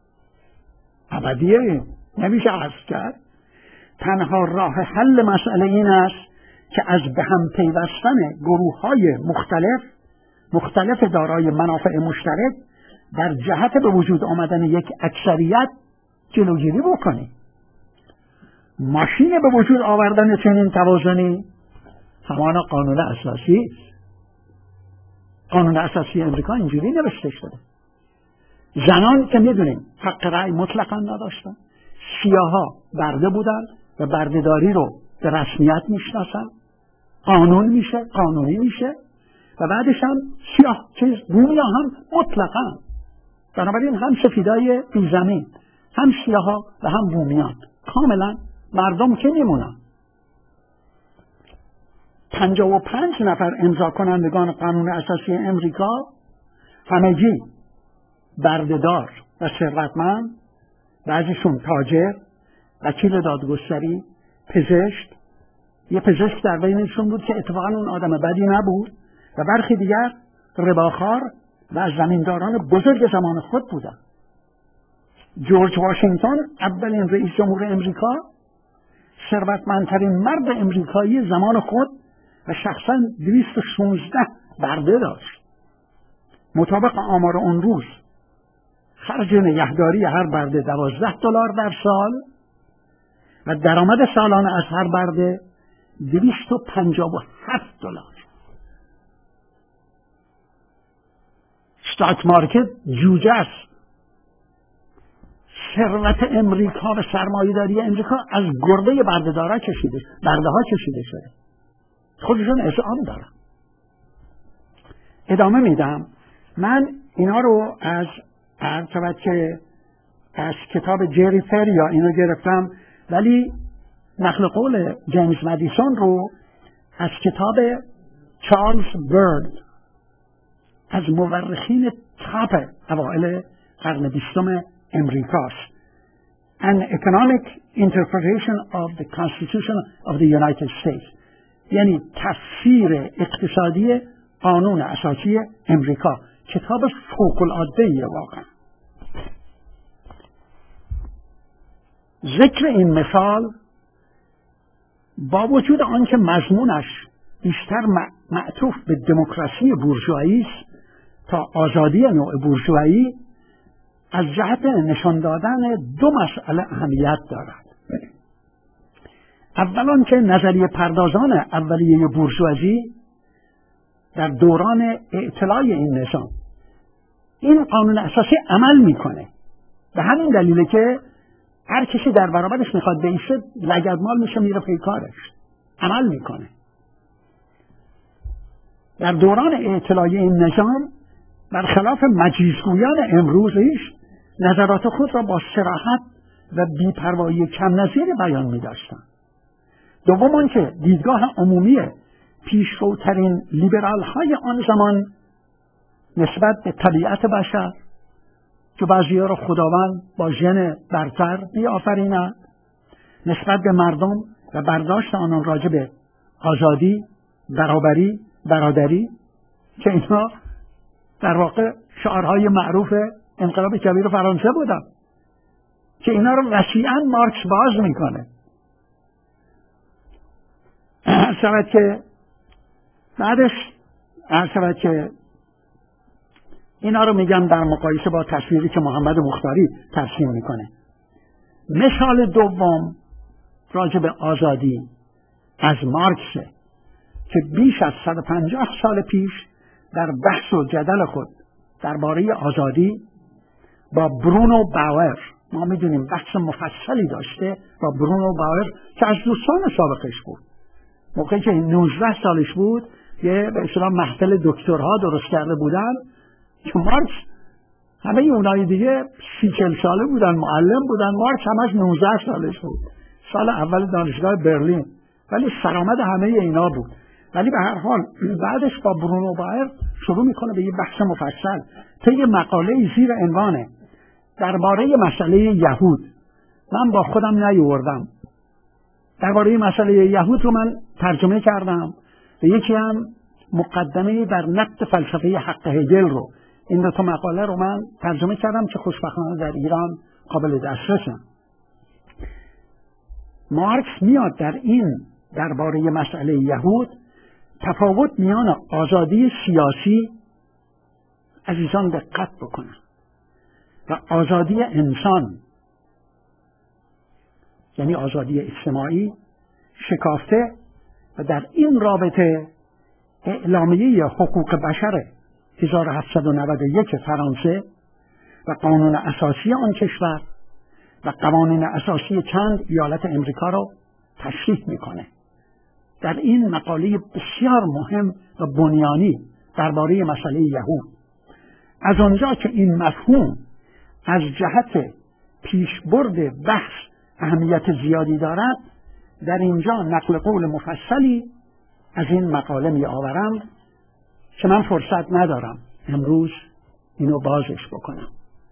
Speaker 1: ابدیه نمیشه حذف کرد، تنها راه حل مسئله این است که از به هم پیوستن گروه‌های مختلف مختلف دارای منافع مشترک در جهت به وجود آمدن یک اکثریت جلوگیری بکنی. ماشین به وجود آوردن چنین توازنی همان قانون اساسی است. قانون اساسی امریکا اینجوری نوشته شده. زنان که میدونیم حق رأی مطلقا نداشتن، سیاها برده بودن و بردهداری رو به رسمیت میشناسن، قانون میشه، قانونی میشه و بعدش هم سیاه چیز بومیا هم مطلقا. بنابراین هم سفیدای بیزمین، هم سیاها و هم بومیان کاملا مردم که میمونن. پنجاه و پنج نفر امضا کنندگان قانون اساسی امریکا همگی بردهدار و ثروتمند، بعضیشون تاجر، وکیل دادگستری، پزشک، یه پزشک در بینشون بود که اتفاقا اون آدم بدی نبود و برخی دیگر رباخوار و از زمینداران بزرگ زمان خود بودن. جورج واشنگتن اولین رئیس جمهور امریکا، ثروتمندترین مرد امریکایی زمان خود و شخصا دویست و شانزده برده داشت. مطابق آمار اون روز خرج نگهداری هر برده دوازده دلار در سال و درآمد سالانه از هر برده دویست و پنجاه و هفت دلار. استاک مارکت جوجه است. ثروت امریکا و سرمایه‌داری امریکا از گرده برده‌دارا کشیده، برده ها کشیده شده. خودشون ازعام دارن. ادامه میدم. من اینا رو از ارتباط که از کتاب جری فریا اینو گرفتم، ولی نقل قول جیمز مدیسون رو از کتاب چارلز برد از مورخین تاپ اوائل قرن بیستم امریکاست. An economic interpretation of the Constitution of the United States، یعنی تفسیر اقتصادی قانون اساسی امریکا. کتاب فوق العاده واقعا. ذکر این مثال با وجود آنکه مضمونش بیشتر معطوف به دموکراسی بورژوایی است تا آزادی نوع بورژوایی، از جهت نشان دادن دو مسئله اهمیت دارد. اولا که نظریه پردازان اولیه بورژوازی در دوران اطلاع این نظام این قانون اساسی عمل میکنه. به همین دلیله که هر کسی در برابرش میخواد بایسته لگدمال میشه، میره پی کارش، عمل میکنه. در دوران اطلاع این نظام برخلاف مجلسگویان امروزش نظرات خود را با صراحت و بی‌پروایی کم نظیر بیان می داشتن. دوم آنکه دیدگاه عمومی پیشروترین لیبرال های آن زمان نسبت به طبیعت بشر که بعضی‌ها را خداوند با ژن برتر بیافریند، نسبت به مردم و برداشت آنان راجع به آزادی، برابری، برادری، که اینها در واقع شعارهای معروف انقلاب کبیر فرانسه بودن که اینا رو وسیعاً مارکس باز میکنه. هر شود که بعدش هر شود که اینا رو میگم در مقایسه با تصویری که محمد مختاری ترسیم میکنه. مثال دوم راجع به آزادی از مارکس که بیش از صد و پنجاه سال پیش در بحث و جدل خود درباره آزادی با برونو باور، ما میدونیم بحث مفصلی داشته با برونو باور که از دوستان سابقش بود، موقعی که نوزده سالش بود یه به اصطلاح محفل دکترها درست کرده بودن که مارکس همه اونای دیگه سی چل ساله بودن، معلم بودن، مارکس همش نوزده سالش بود، سال اول دانشگاه برلین، ولی سرآمد همه اینا بود. ولی به هر حال بعدش با برونو بایر شروع میکنه به یه بحث مفصل طی مقاله زیر عنوان درباره مسئله یهود. من با خودم نیاوردم، درباره مسئله یهود رو من ترجمه کردم و یکی هم مقدمه در نقد فلسفه حق هگل رو، این دو تا مقاله رو من ترجمه کردم که خوشبختانه در ایران قابل دسترسه. مارکس میاد در این درباره مسئله یهود تفاوت میان آزادی سیاسی، عزیزان دقت بکنن، و آزادی انسان، یعنی آزادی اجتماعی شکافته و در این رابطه اعلامیه حقوق بشر هزار و هفتصد و نود و یک فرانسه و قانون اساسی آن کشور و قوانین اساسی چند ایالت امریکا را تشریح میکنه. در این مقاله بسیار مهم و بنیانی درباره مسئله یهود، از آنجا که این مفهوم از جهت پیشبرد بحث اهمیت زیادی دارد، در اینجا نقل قول مفصلی از این مقاله می آورم که من فرصت ندارم امروز اینو بازش بکنم.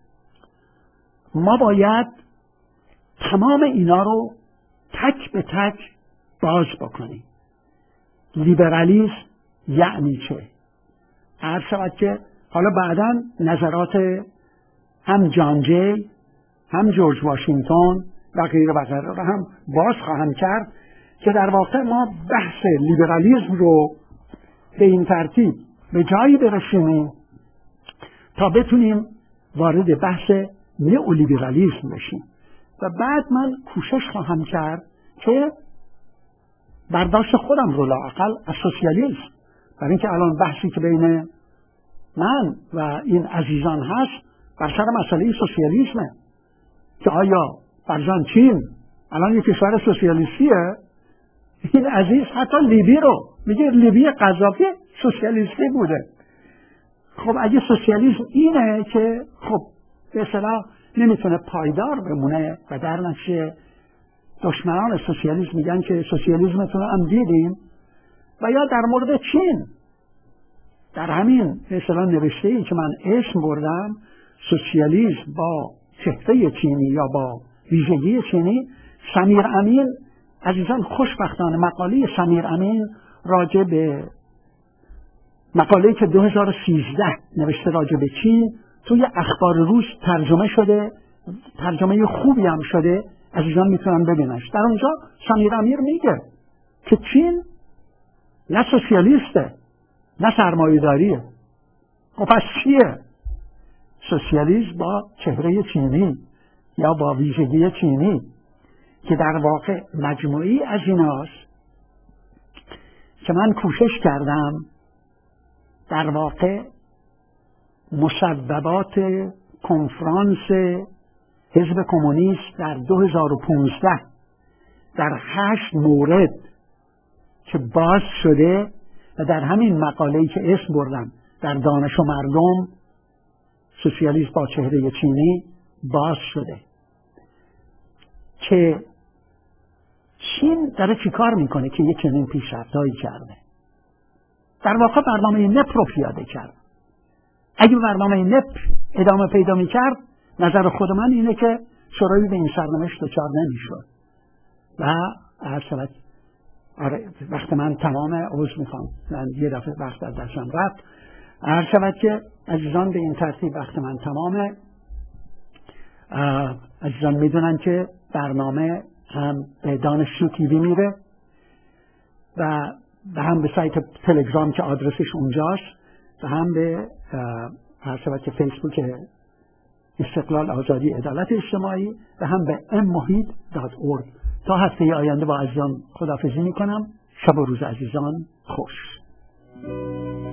Speaker 1: ما باید تمام اینا رو تک به تک باز بکنیم. لیبرالیسم یعنی چه؟ عرض شود که حالا بعداً نظرات هم جان جی، هم جورج واشنگتن و غیره و غیره رو هم باز خواهم کرد که در واقع ما بحث لیبرالیسم رو به این ترتیب به جایی برسونیم تا بتونیم وارد بحث نئولیبرالیسم بشیم و بعد من کوشش خواهم کرد که برداشت خودم رو لااقل از سوسیالیسم، برای اینکه الان بحثی که بین من و این عزیزان هست بر سر مسئله سوسیالیسمه که آیا فرزن چین الان یک کشور سوسیالیستیه؟ این عزیز حتی لیبی رو میگه لیبی قذافی سوسیالیستی بوده. خب اگه سوسیالیسم اینه که خب به اصطلاح نمیتونه پایدار بمونه و در نتیجه دشمنان سوسیالیسم میگن که سوسیالیسمتون رو هم دیدیم، و یا در مورد چین در همین به اصطلاح نوشته ای که من اسم بردم سوسیالیسم با چهره چینی یا با ویژگی چینی، سمیر امین عزیزان خوشبختانه مقاله سمیر امین راجع به مقاله‌ای که دو هزار و سیزده نوشته راجع به چین توی اخبار روز ترجمه شده، ترجمه خوبی هم شده، عزیزان میتونن ببیننش. در اونجا سمیر امین میگه که چین نه سوسیالیسته نه سرمایه‌داریه. خب پس چیه؟ سوسیالیسم با چهره چینی یا با ویژگی چینی که در واقع مجموعی از ایناست که من کوشش کردم در واقع مسببات کنفرانس حزب کمونیست در دو هزار و پانزده در هشت مورد که باز شده و در همین مقاله‌ای که اسم بردم در دانش و مردم سوسیالیسم با چهره چینی باز شده که چین داره چی کار میکنه که یک چنین پیشرفت‌هایی کرده. در واقع برنامه نپ رو پیاده کرد. اگه برنامه نپ ادامه پیدا میکرد، نظر خود من اینه که شوروی به این سرنوشت دچار نمیشد. و هر شود آره وقت من تمام عذر میخوام، من یه دفعه وقت از دستم رفت. هر شود که عزیزان به این ترتیب وقت من تمامه. عزیزان میدونن که برنامه هم به دانشجو تیوی میره و به هم به سایت تلگرام که آدرسش اونجاست و هم به هر شود که فیسبوک استقلال آزادی عدالت اجتماعی و هم به ام محیط دات اورگ. تا هفته آینده با عزیزان خداحافظی میکنم. شب و روز عزیزان خوش.